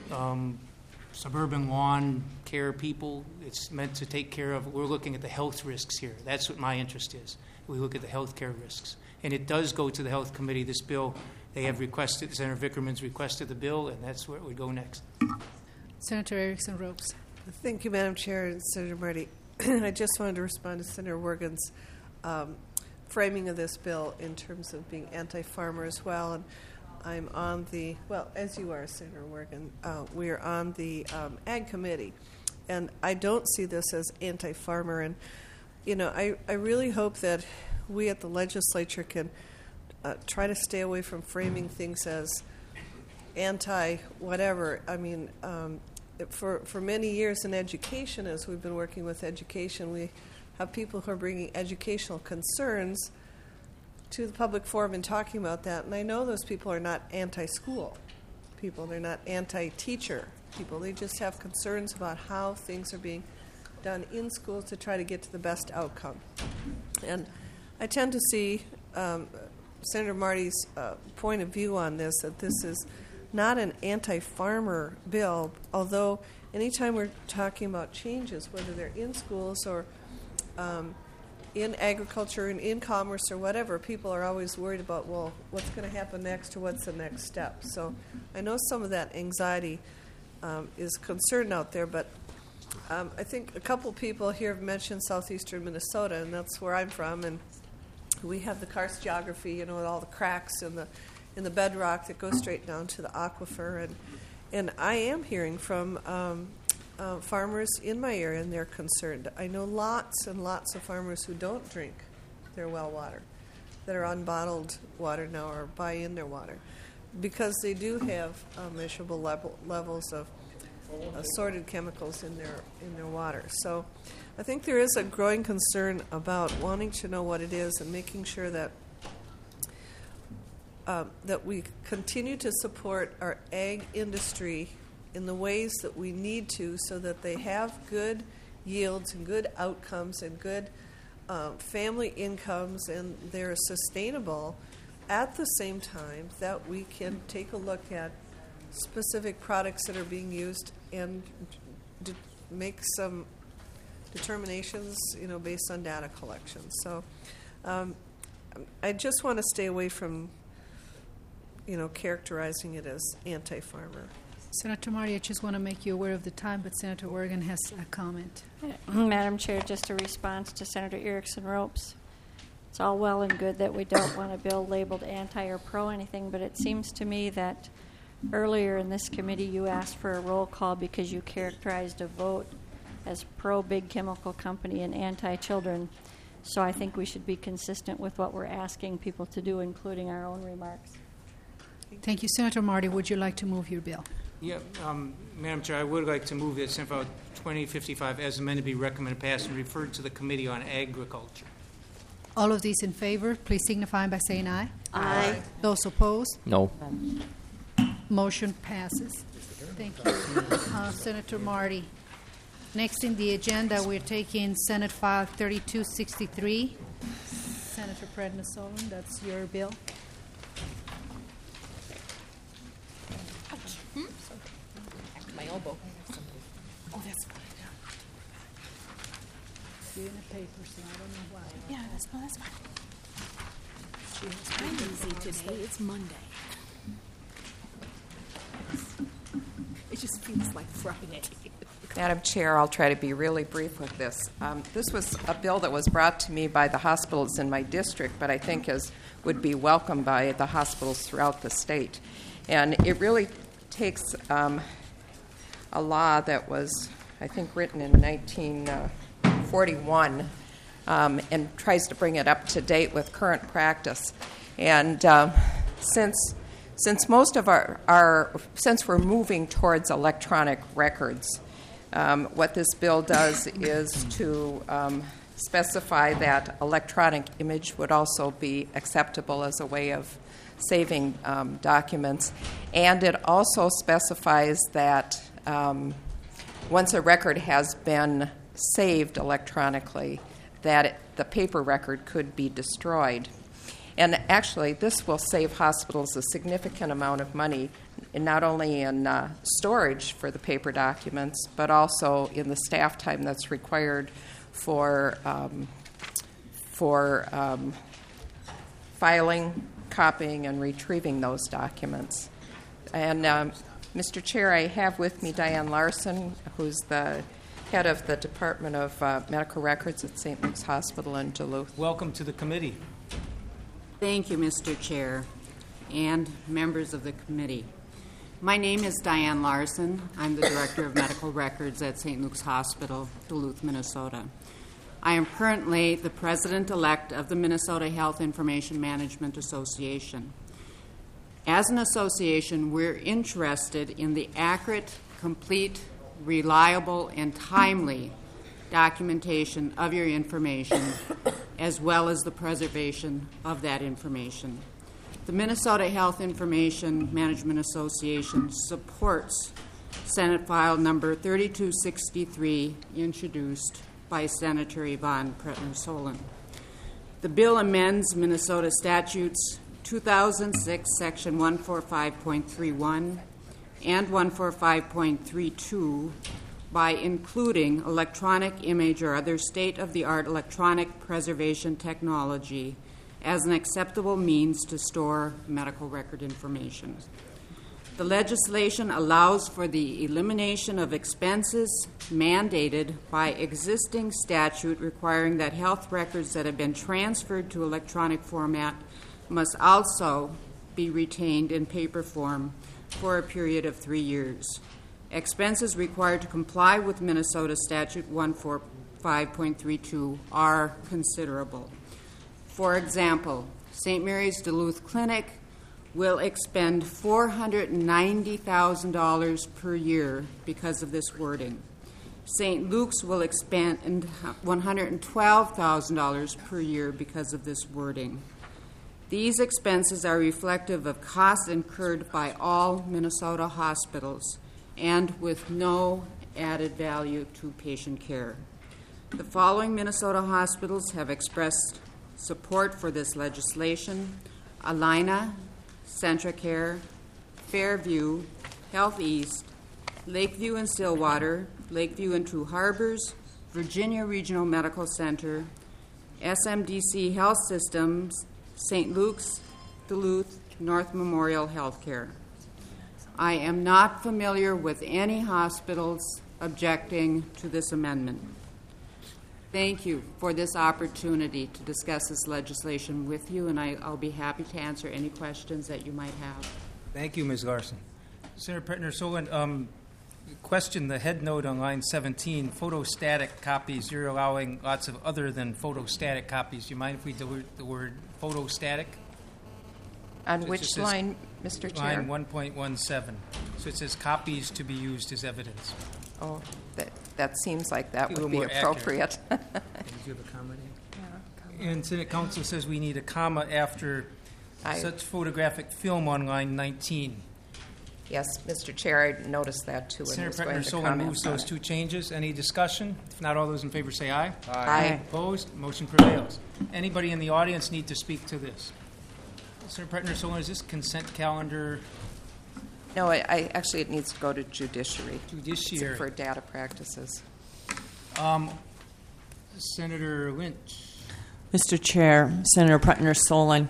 suburban lawn care people. It's meant to take care of, we're looking at the health risks here. That's what my interest is. We look at the health care risks. And it does go to the Health Committee, this bill. They have requested, Senator Vickerman's requested the bill, and that's where it would go next. Senator Erickson Ropes. Thank you, Madam Chair and Senator Marty. I just wanted to respond to Senator Worgan's framing of this bill in terms of being anti-farmer as well. And I'm on the, well, as you are, Senator Worgan, we are on the Ag Committee. And I don't see this as anti-farmer. And, you know, I really hope that we at the legislature can try to stay away from framing things as anti-whatever. I mean, for many years in education, as we've been working with education, we have people who are bringing educational concerns to the public forum and talking about that. And I know those people are not anti-school people. They're not anti-teacher people. They just have concerns about how things are being done in schools to try to get to the best outcome. And I tend to see Senator Marty's point of view on this, that this is not an anti-farmer bill, although anytime we're talking about changes, whether they're in schools or in agriculture and in commerce or whatever, people are always worried about, well, what's going to happen next or what's the next step. So I know some of that anxiety is concerned out there, but I think a couple people here have mentioned southeastern Minnesota, and that's where I'm from, and we have the karst geography, you know, with all the cracks in the bedrock that go straight down to the aquifer, and I am hearing from farmers in my area, and they're concerned. I know lots and lots of farmers who don't drink their well water, that are on bottled water now or buy in their water, because they do have measurable levels of assorted chemicals in their water. So I think there is a growing concern about wanting to know what it is and making sure that that we continue to support our ag industry in the ways that we need to, so that they have good yields and good outcomes and good family incomes, and they're sustainable at the same time that we can take a look at specific products that are being used and make some determinations, you know, based on data collection. So I just want to stay away from, characterizing it as anti-farmer. Senator Marty, I just want to make you aware of the time, but Senator Oregon has a comment. Madam Chair, just a response to Senator Erickson-Ropes. It's all well and good that we don't want a bill labeled anti or pro anything, but it seems to me that earlier in this committee you asked for a roll call because you characterized a vote as pro-big chemical company and anti-children. So I think we should be consistent with what we're asking people to do, including our own remarks. Thank you. Senator Marty, would you like to move your bill? Yeah, Madam Chair, I would like to move that Senate File 2055 as amended be recommended passed and referred to the Committee on Agriculture. All of these in favor, please signify by saying aye. Aye. Those opposed? No. Motion passes. Thank you, Senator Marty. Next in the agenda, we're taking Senate File 3263. Senator Prednisone, that's your bill. My elbow. Oh, that's fine. You're in a paper, so I don't know why. Yeah, that's fine. I'm easy today. It's Monday. It just feels like Friday. Madam Chair, I'll try to be really brief with this. This was a bill that was brought to me by the hospitals in my district, but I think would be welcomed by the hospitals throughout the state. And it really takes a law that was, I think, written in 1941 and tries to bring it up to date with current practice. And since most of since we're moving towards electronic records, what this bill does is to specify that electronic image would also be acceptable as a way of saving documents. And it also specifies that once a record has been saved electronically, that the paper record could be destroyed. And actually, this will save hospitals a significant amount of money, not only in storage for the paper documents, but also in the staff time that's required for filing, copying, and retrieving those documents. And Mr. Chair, I have with me Diane Larson, who's the head of the Department of Medical Records at St. Luke's Hospital in Duluth. Welcome to the committee. Thank you, Mr. Chair, and members of the committee. My name is Diane Larson. I'm the Director of Medical Records at St. Luke's Hospital, Duluth, Minnesota. I am currently the President-elect of the Minnesota Health Information Management Association. As an association, we're interested in the accurate, complete, reliable, and timely documentation of your information, as well as the preservation of that information. The Minnesota Health Information Management Association supports Senate File number 3263, introduced by Senator Yvonne Pretner-Solon. The bill amends Minnesota Statutes 2006, Section 145.31 and 145.32 by including electronic image or other state-of-the-art electronic preservation technology as an acceptable means to store medical record information. The legislation allows for the elimination of expenses mandated by existing statute requiring that health records that have been transferred to electronic format must also be retained in paper form for a period of 3 years. Expenses required to comply with Minnesota Statute 145.32 are considerable. For example, St. Mary's Duluth Clinic will expend $490,000 per year because of this wording. St. Luke's will expend $112,000 per year because of this wording. These expenses are reflective of costs incurred by all Minnesota hospitals and with no added value to patient care. The following Minnesota hospitals have expressed support for this legislation: Alina, CentraCare, Fairview, Health East, Lakeview and Stillwater, Lakeview and True Harbors, Virginia Regional Medical Center, SMDC Health Systems, St. Luke's, Duluth, North Memorial Healthcare. I am not familiar with any hospitals objecting to this amendment. Thank you for this opportunity to discuss this legislation with you, and I'll be happy to answer any questions that you might have. Thank you, Ms. Larson. Senator Pretner-Solon, question the head note on line 17, photostatic copies. You're allowing lots of other than photostatic copies. Do you mind if we delete the word photostatic? On which line, Mr. Chair? Line 1.17. So it says copies to be used as evidence. Oh, that seems like that would be more appropriate. Did you have a comment? And Senate Counsel says we need a comma after such photographic film on line 19. Yes, Mr. Chair, I noticed that too. Senator Pretner-Solon moves those two changes. Any discussion? If not, all those in favor say aye. Aye. Opposed? Motion prevails. Anybody in the audience need to speak to this? Senator Pretner-Solon, is this consent calendar? No, actually it needs to go to judiciary. Judiciary. For data practices. Senator Lynch. Mr. Chair, Senator Pretner-Solon,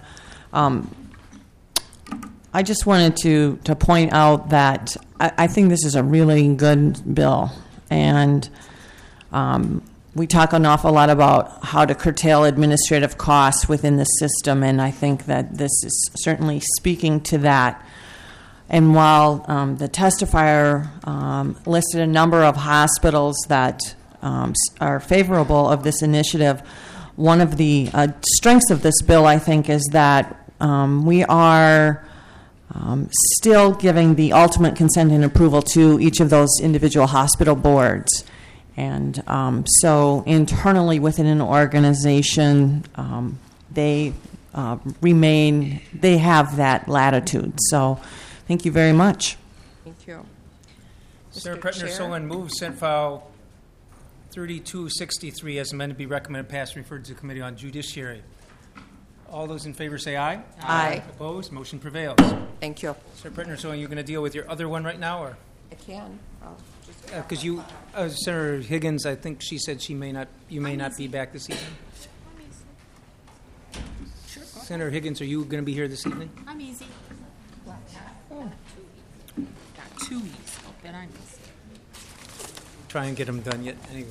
I just wanted to point out that I think this is a really good bill, and we talk an awful lot about how to curtail administrative costs within the system, and I think that this is certainly speaking to that. And while the testifier listed a number of hospitals that are favorable of this initiative, one of the strengths of this bill, I think, is that we are still giving the ultimate consent and approval to each of those individual hospital boards. And so internally within an organization, they have that latitude. So thank you very much. Thank you. Senator Pretner-Solon moves Senate File 3263 as amended be recommended pass referred to the Committee on Judiciary. All those in favor say aye. Aye. Opposed? Motion prevails. Thank you. Senator Pretner-Solon, you're going to deal with your other one right now, or? I can. Because Senator Higgins, I think she said you may not be back this evening. Sure, Senator Higgins, are you going to be here this evening? I'm easy. Got 2 weeks. I'll bet I'm easy. Try and get them done yet. Anyway.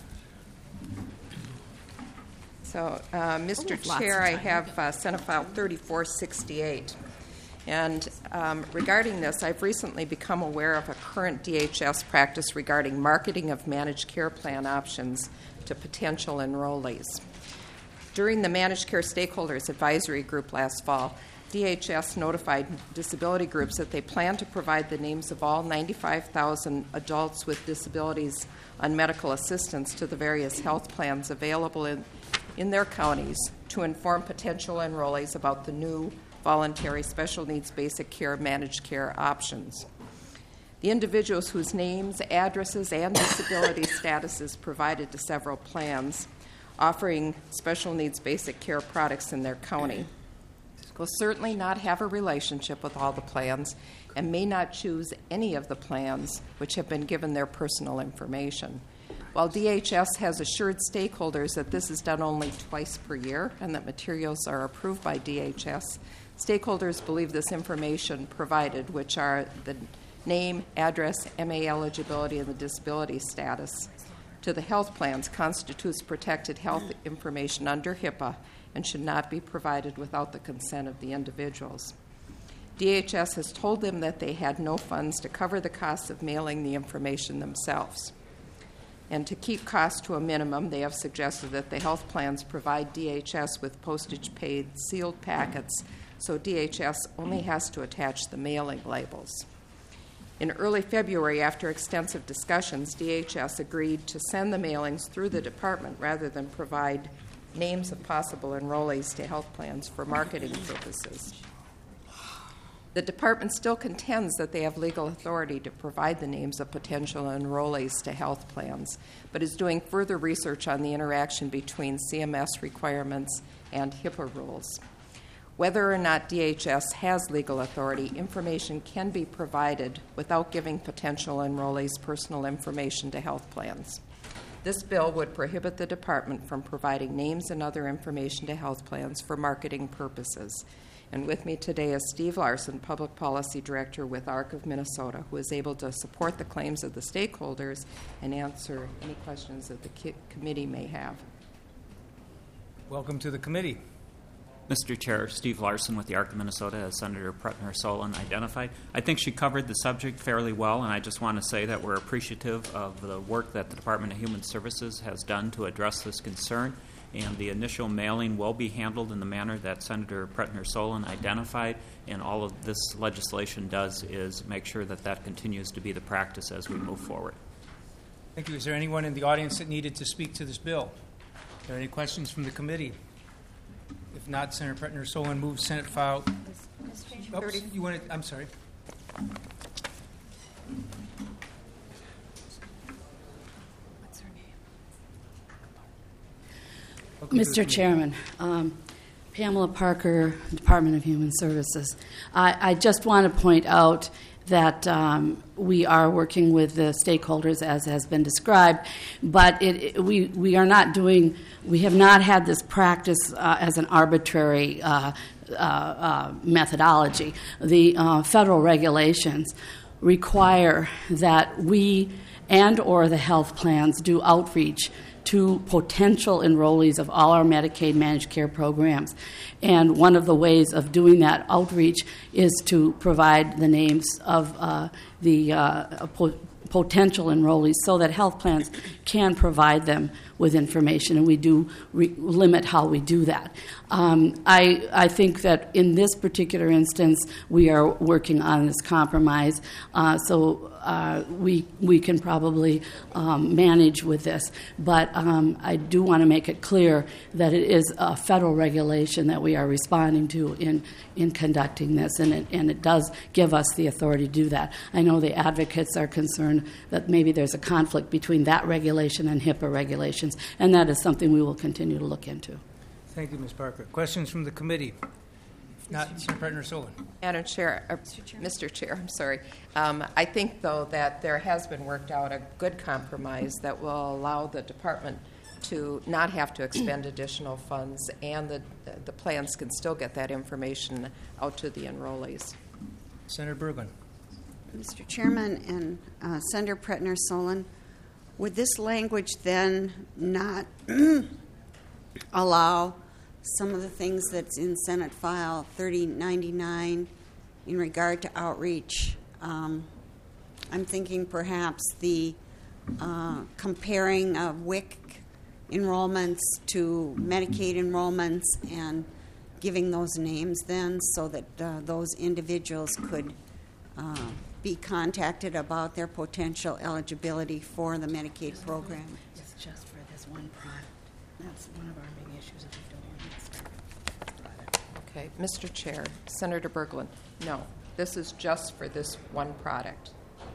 So, Mr. Chair, I have Senate File 3468. And regarding this, I've recently become aware of a current DHS practice regarding marketing of managed care plan options to potential enrollees. During the Managed Care Stakeholders Advisory Group last fall, DHS notified disability groups that they plan to provide the names of all 95,000 adults with disabilities on medical assistance to the various health plans available in their counties to inform potential enrollees about the new voluntary special needs basic care managed care options. The individuals whose names, addresses, and disability statuses provided to several plans offering special needs basic care products in their county will certainly not have a relationship with all the plans and may not choose any of the plans which have been given their personal information. While DHS has assured stakeholders that this is done only twice per year and that materials are approved by DHS, stakeholders believe this information provided, which are the name, address, MA eligibility, and the disability status, to the health plans constitutes protected health information under HIPAA and should not be provided without the consent of the individuals. DHS has told them that they had no funds to cover the costs of mailing the information themselves. And to keep costs to a minimum, they have suggested that the health plans provide DHS with postage-paid sealed packets, so DHS only has to attach the mailing labels. In early February, after extensive discussions, DHS agreed to send the mailings through the department rather than provide names of possible enrollees to health plans for marketing purposes. The department still contends that they have legal authority to provide the names of potential enrollees to health plans, but is doing further research on the interaction between CMS requirements and HIPAA rules. Whether or not DHS has legal authority, information can be provided without giving potential enrollees personal information to health plans. This bill would prohibit the department from providing names and other information to health plans for marketing purposes. And with me today is Steve Larson, Public Policy Director with ARC of Minnesota, who is able to support the claims of the stakeholders and answer any questions that the committee may have. Welcome to the committee. Mr. Chair, Steve Larson with the ARC of Minnesota, as Senator Pretner-Solon identified. I think she covered the subject fairly well, and I just want to say that we're appreciative of the work that the Department of Human Services has done to address this concern, and the initial mailing will be handled in the manner that Senator Pretner-Solon identified, and all of this legislation does is make sure that that continues to be the practice as we move forward. Thank you. Is there anyone in the audience that needed to speak to this bill? Are there any questions from the committee? If not, Senator Pretner-Solon moves Senate file. Oops, you wanted, I'm sorry. What's her name? Mr. Chairman, Pamela Parker, Department of Human Services. I just want to point out that we are working with the stakeholders as has been described, but we are not doing, we have not had this practice as an arbitrary methodology. The federal regulations require that we and or the health plans do outreach to potential enrollees of all our Medicaid managed care programs. And one of the ways of doing that outreach is to provide the names of the potential enrollees so that health plans can provide them with information, and we do limit how we do that. I think that in this particular instance, we are working on this compromise, so we can probably manage with this. But I do want to make it clear that it is a federal regulation that we are responding to in conducting this, and it does give us the authority to do that. I know the advocates are concerned that maybe there's a conflict between that regulation and HIPAA regulations, and that is something we will continue to look into. Thank you, Ms. Parker. Questions from the committee? If not, Senator Pretner-Solon. Madam Chair, Mr. Chair, I'm sorry. I think, though, that there has been worked out a good compromise that will allow the department to not have to expend additional funds, and the plans can still get that information out to the enrollees. Senator Berglund. Mr. Chairman and Senator Pretner-Solon, would this language then not allow some of the things that's in Senate File 3099 in regard to outreach? I'm thinking perhaps the comparing of WIC enrollments to Medicaid enrollments and giving those names then so that those individuals could be contacted about their potential eligibility for the Medicaid program. It's just for this one product. That's one of our big issues that we don't want to start. Okay, Mr. Chair, Senator Berglund, no, this is just for this one product.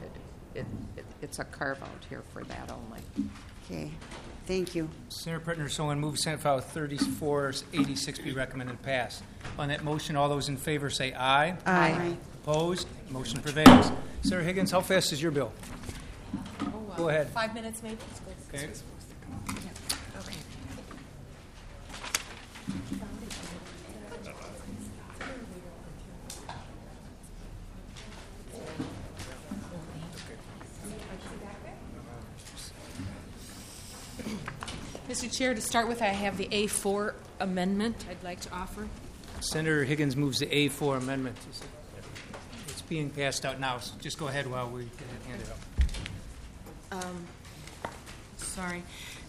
It's a carve-out here for that only. Okay, thank you. Senator Pretner-Solon moves Senate File 3486 be recommended pass. On that motion, all those in favor say aye. Aye. Opposed? Motion prevails. Senator Higgins, how fast is your bill? Go ahead. 5 minutes, maybe. Okay. Okay. Mr. Chair, to start with, I have the A4 amendment I'd like to offer. Senator Higgins moves the A4 amendment. It's being passed out now, so just go ahead while we get it handed out. Sorry.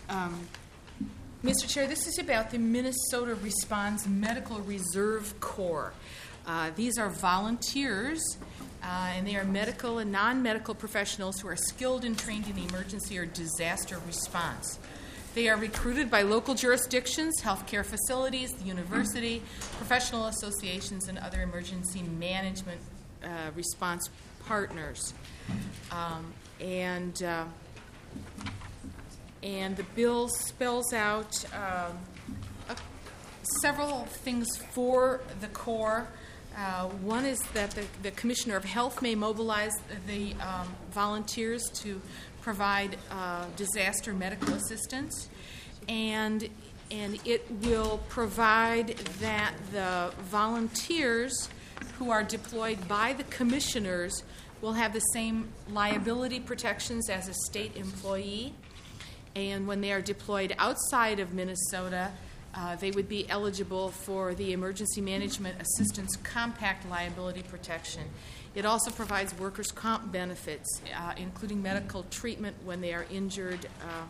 Mr. Chair, this is about the Minnesota Response Medical Reserve Corps. These are volunteers, and they are medical and non-medical professionals who are skilled and trained in emergency or disaster response. They are recruited by local jurisdictions, healthcare facilities, the university, professional associations, and other emergency management response partners. And the bill spells out several things for the Corps. One is that the Commissioner of Health may mobilize the volunteers to provide disaster medical assistance, and it will provide that the volunteers who are deployed by the commissioners will have the same liability protections as a state employee. And when they are deployed outside of Minnesota, they would be eligible for the Emergency Management Assistance Compact liability protection. It also provides workers' comp benefits, including medical treatment when they are injured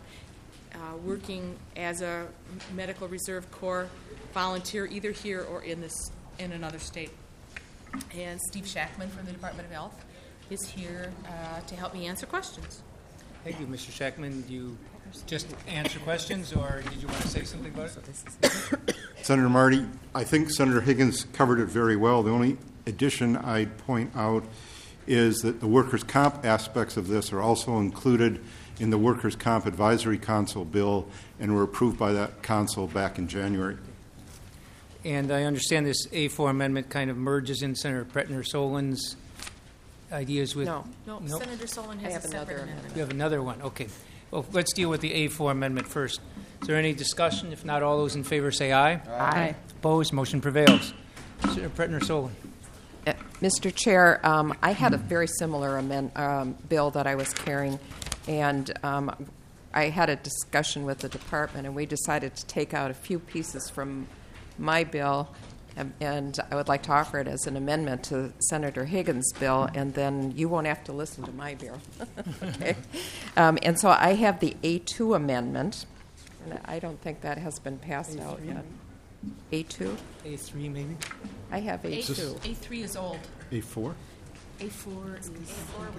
working as a Medical Reserve Corps volunteer, either here or in another state. And Steve Shackman from the Department of Health is here to help me answer questions. Thank you, Mr. Shackman. Do you just answer questions, or did you want to say something about it? Senator Marty, I think Senator Higgins covered it very well. The only addition I'd point out is that the workers' comp aspects of this are also included in the Workers' Comp Advisory Council bill and were approved by that council back in January. And I understand this A4 amendment kind of merges in Senator Pretner-Solin's ideas with... No, Senator Solon has a separate amendment. You have another one. Okay. Well, let's deal with the A4 amendment first. Is there any discussion? If not, all those in favor say aye. Aye. Opposed? Motion prevails. Senator Pretner-Solon. Mr. Chair, I had a very similar bill that I was carrying, and I had a discussion with the department, and we decided to take out a few pieces from my bill, and I would like to offer it as an amendment to Senator Higgins' bill, and then you won't have to listen to my bill. Okay. And so I have the A2 amendment, and I don't think that has been passed out yet. A2? A3 maybe? I have A2. A3 is old. A4? A4 is... A4 we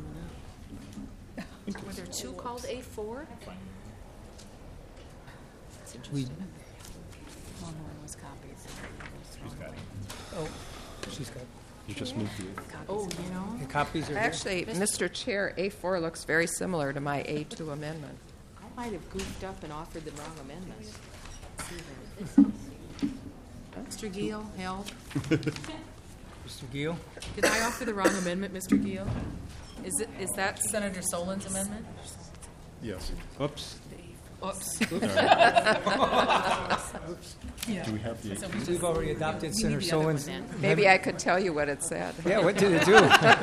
did. Were there two called A4? We... Oh, she's got it. You just moved it. Oh, you know. The copies are Actually, Mr. Chair, A4 looks very similar to my A2 amendment. I might have goofed up and offered the wrong amendment. Mr. Giel, help. Mr. Giel? Did I offer the wrong amendment, Mr. Giel? Is that Senator Solin's amendment? Yes. Oops. Oops. Oops. Yeah. Do we have the... So We've already adopted Senator Solin's... Maybe I could tell you what it said. Yeah, what did it do?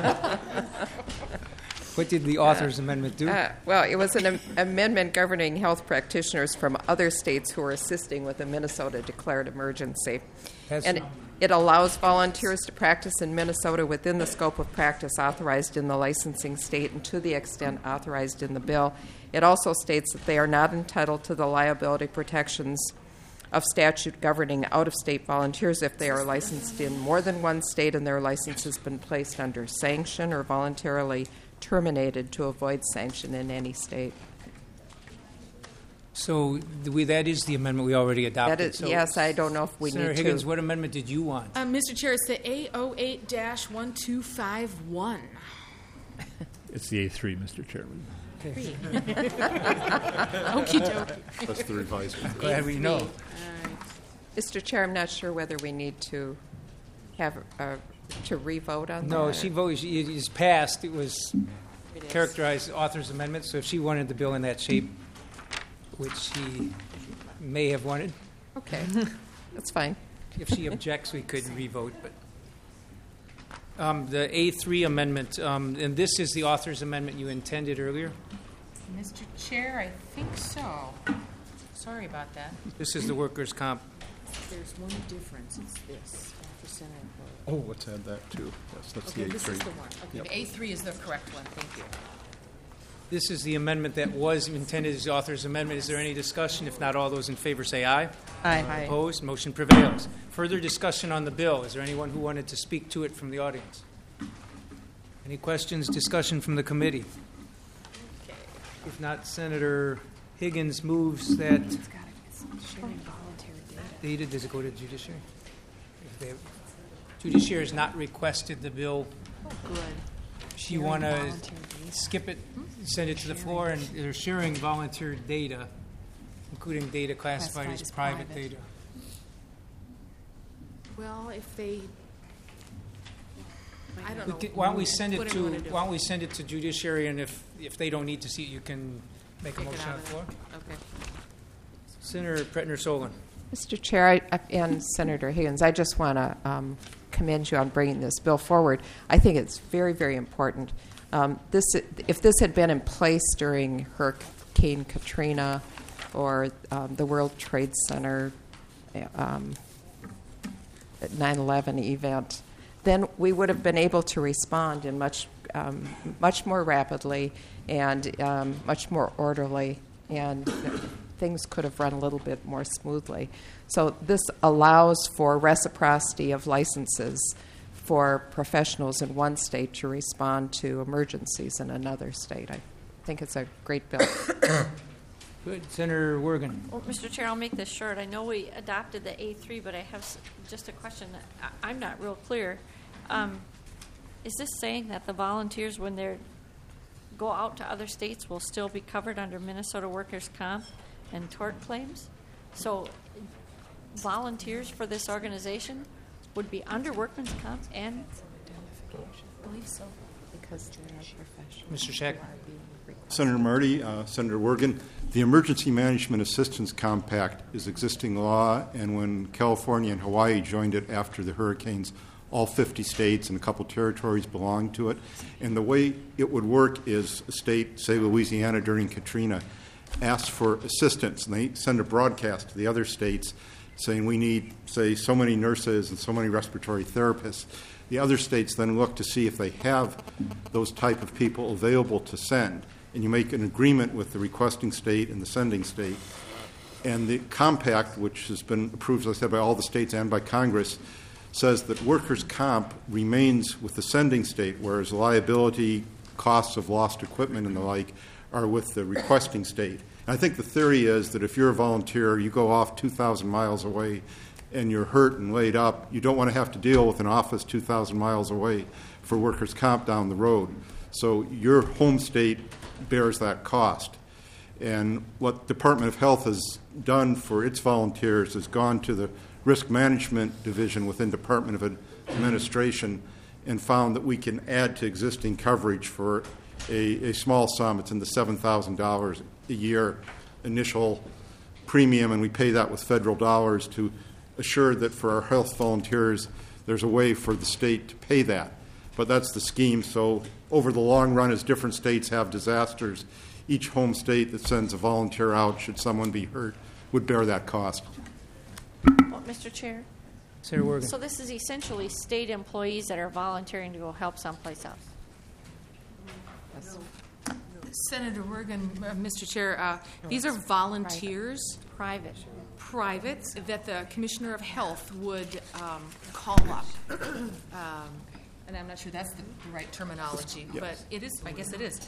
What did the author's amendment do? Well, it was an amendment governing health practitioners from other states who are assisting with a Minnesota declared emergency. And it allows volunteers to practice in Minnesota within the scope of practice authorized in the licensing state and to the extent authorized in the bill. It also states that they are not entitled to the liability protections of statute governing out-of-state volunteers if they are licensed in more than one state and their license has been placed under sanction or voluntarily terminated to avoid sanction in any state. So that is the amendment we already adopted. That is, yes, I don't know if we Senator need Higgins, to. what amendment did you want? Mr. Chair, it's the A08-1251. It's the A3, Mr. Chairman. Okay. Okey dokey. That's the revised one. Glad we know. Mr. Chair, I'm not sure whether we need to have to re-vote on that. No, she voted. It is passed. It was characterized as author's amendment. So if she wanted the bill in that shape, which she may have wanted, okay, that's fine. If she objects, we could re-vote. But the A3 amendment, and this is the author's amendment you intended earlier. Mr. Chair, I think so. Sorry about that. This is the workers' comp. There's one difference. It's this. Oh, let's add that too. Yes, that's Okay, the A3. this is the one. Okay, Yep. the A3 is the correct one. Thank you. This is the amendment that was intended as the author's amendment. Is there any discussion? If not, all those in favor say aye. Aye. Opposed? Motion prevails. Further discussion on the bill. Is there anyone who wanted to speak to it from the audience? Any questions, discussion from the committee? If not, Senator Higgins moves that data. Does it go to judiciary? Judiciary has not requested the bill. Good. You want to skip it, send it to the floor, and they're sharing volunteer data, including data classified as private data. Well, if they I don't know. Why don't we send it Whatever to you wanna do. Why don't we send it to judiciary, and if they don't need to see it, you can make a Take it motion out on the of floor. it. Okay. Senator Pretner-Solon. Mr. Chair and Senator Higgins, I just want to commend you on bringing this bill forward. I think it's very, very important. If this had been in place during Hurricane Katrina or the World Trade Center 9/11 event, then we would have been able to respond in much more rapidly and much more orderly, and things could have run a little bit more smoothly. So this allows for reciprocity of licenses for professionals in one state to respond to emergencies in another state. I think it's a great bill. Good. Senator Wergen. Well, Mr. Chair, I'll make this short. I know we adopted the A3, but I have just a question. I'm not real clear. Is this saying that the volunteers, when they go out to other states, will still be covered under Minnesota workers' comp and tort claims? So volunteers for this organization would be under workman's comp and I believe so, because they're not professionals. Mr. Shack. Senator Marty, Senator Wergen, the Emergency Management Assistance Compact is existing law, and when California and Hawaii joined it after the hurricanes, all 50 states and a couple territories belonged to it. And the way it would work is a state, say Louisiana during Katrina, asks for assistance, and they send a broadcast to the other states saying we need, say, so many nurses and so many respiratory therapists. The other states then look to see if they have those type of people available to send, and you make an agreement with the requesting state and the sending state. And the compact, which has been approved, as I said, by all the states and by Congress, says that workers' comp remains with the sending state, whereas liability, costs of lost equipment and the like are with the requesting state. And I think the theory is that if you're a volunteer, you go off 2,000 miles away and you're hurt and laid up, you don't want to have to deal with an office 2,000 miles away for workers' comp down the road. So your home state bears that cost. And what Department of Health has done for its volunteers is gone to the Risk Management Division within Department of Administration and found that we can add to existing coverage for a small sum. It's in the $7,000 a year initial premium, and we pay that with federal dollars to assure that for our health volunteers there's a way for the state to pay that. But that's the scheme. So over the long run, as different states have disasters, each home state that sends a volunteer out, should someone be hurt, would bear that cost. Well, Mr. Chair? Senator Wergen. So this is essentially state employees that are volunteering to go help someplace else. Senator Wergen, Mr. Chair, these are volunteers, private, that the Commissioner of Health would call up. And I'm not sure that's the right terminology, Yes. but it is. I guess it is.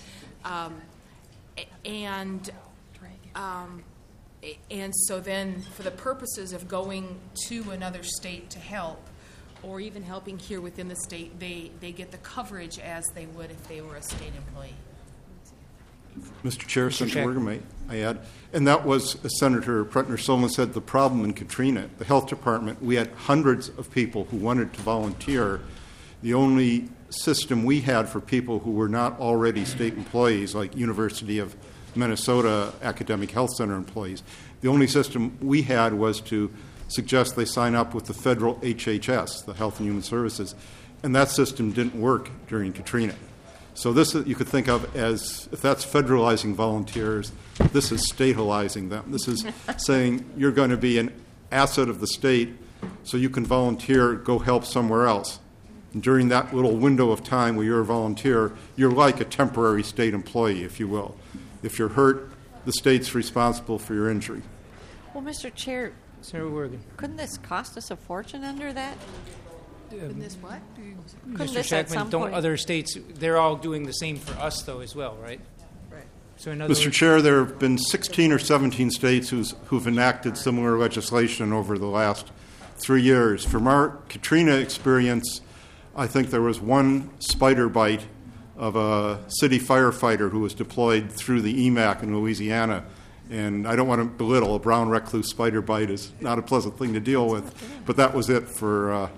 And so then, for the purposes of going to another state to help, or even helping here within the state, they get the coverage as they would if they were a state employee. Mr. Chair, Mr. Senator Wergen, may I add? And that was, as Senator Pretner-Solon said, the problem in Katrina. The health department, we had hundreds of people who wanted to volunteer. The only system we had for people who were not already state employees, like University of Minnesota Academic Health Center employees, the only system we had was to suggest they sign up with the federal HHS, the Health and Human Services, and that system didn't work during Katrina. So this you could think of as, if that's federalizing volunteers, this is statalizing them. This is saying you're going to be an asset of the state so you can volunteer, go help somewhere else. And during that little window of time where you're a volunteer, you're like a temporary state employee, if you will. If you're hurt, the state's responsible for your injury. Well, Mr. Chair, Senator Wergen. couldn't this cost us a fortune under that? Couldn't this what? Couldn't Mr. this at Shackman, some don't point- other states, they're all doing the same for us, though, as well, right? Right. So in other Mr. words, Chair, there have been 16 or 17 states who've enacted similar legislation over the last 3 years. From our Katrina experience, I think there was one spider bite of a city firefighter who was deployed through the EMAC in Louisiana. And I don't want to belittle, a brown recluse spider bite is not a pleasant thing to deal with, but that was it for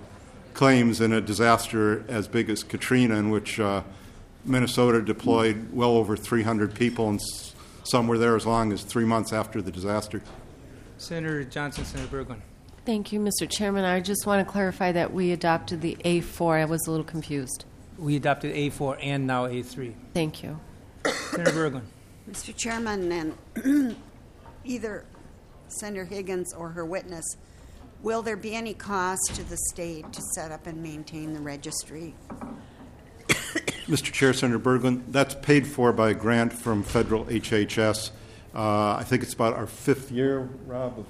claims in a disaster as big as Katrina, in which Minnesota deployed well over 300 people, and some were there as long as 3 months after the disaster. Senator Johnson, Senator Berglund. Thank you, Mr. Chairman. I just want to clarify that we adopted the A4. I was a little confused. We adopted A4 and now A3. Thank you. Senator Berglund. Mr. Chairman, and either Senator Higgins or her witness, will there be any cost to the state to set up and maintain the registry? Mr. Chair, Senator Berglund, that's paid for by a grant from federal HHS. I think it's about our 5th year, Rob,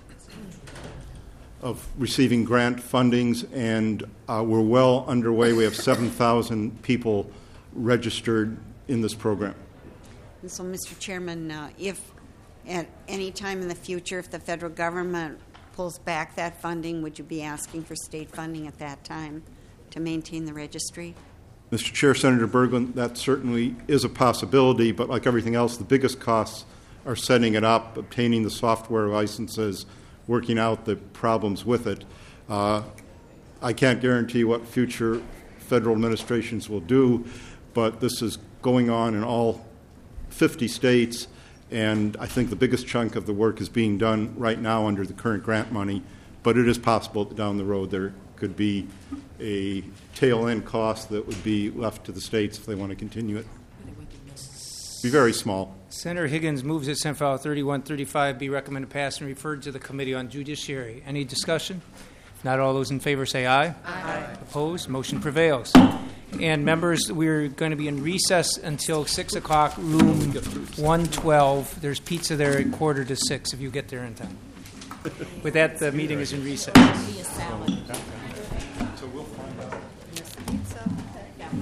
of receiving grant fundings, and we're well underway. We have 7,000 people registered in this program. And so, Mr. Chairman, if at any time in the future, if the federal government pulls back that funding, would you be asking for state funding at that time to maintain the registry? Mr. Chair, Senator Berglund, that certainly is a possibility, but like everything else, the biggest costs are setting it up, obtaining the software licenses, working out the problems with it. I can't guarantee what future federal administrations will do, but this is going on in all 50 states, and I think the biggest chunk of the work is being done right now under the current grant money, but it is possible that down the road there could be a tail-end cost that would be left to the states if they want to continue it. Be very small. Senator Higgins moves that Senate File 3135 be recommended passed and referred to the Committee on Judiciary. Any discussion? If not, all those in favor say aye. Aye. Opposed? Motion prevails. And members, we're going to be in recess until 6 o'clock, room 112. There's pizza there at 5:45 if you get there in time. With that, the meeting is in recess.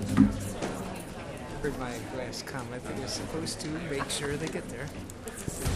Heard my last comment. They're supposed to make sure they get there.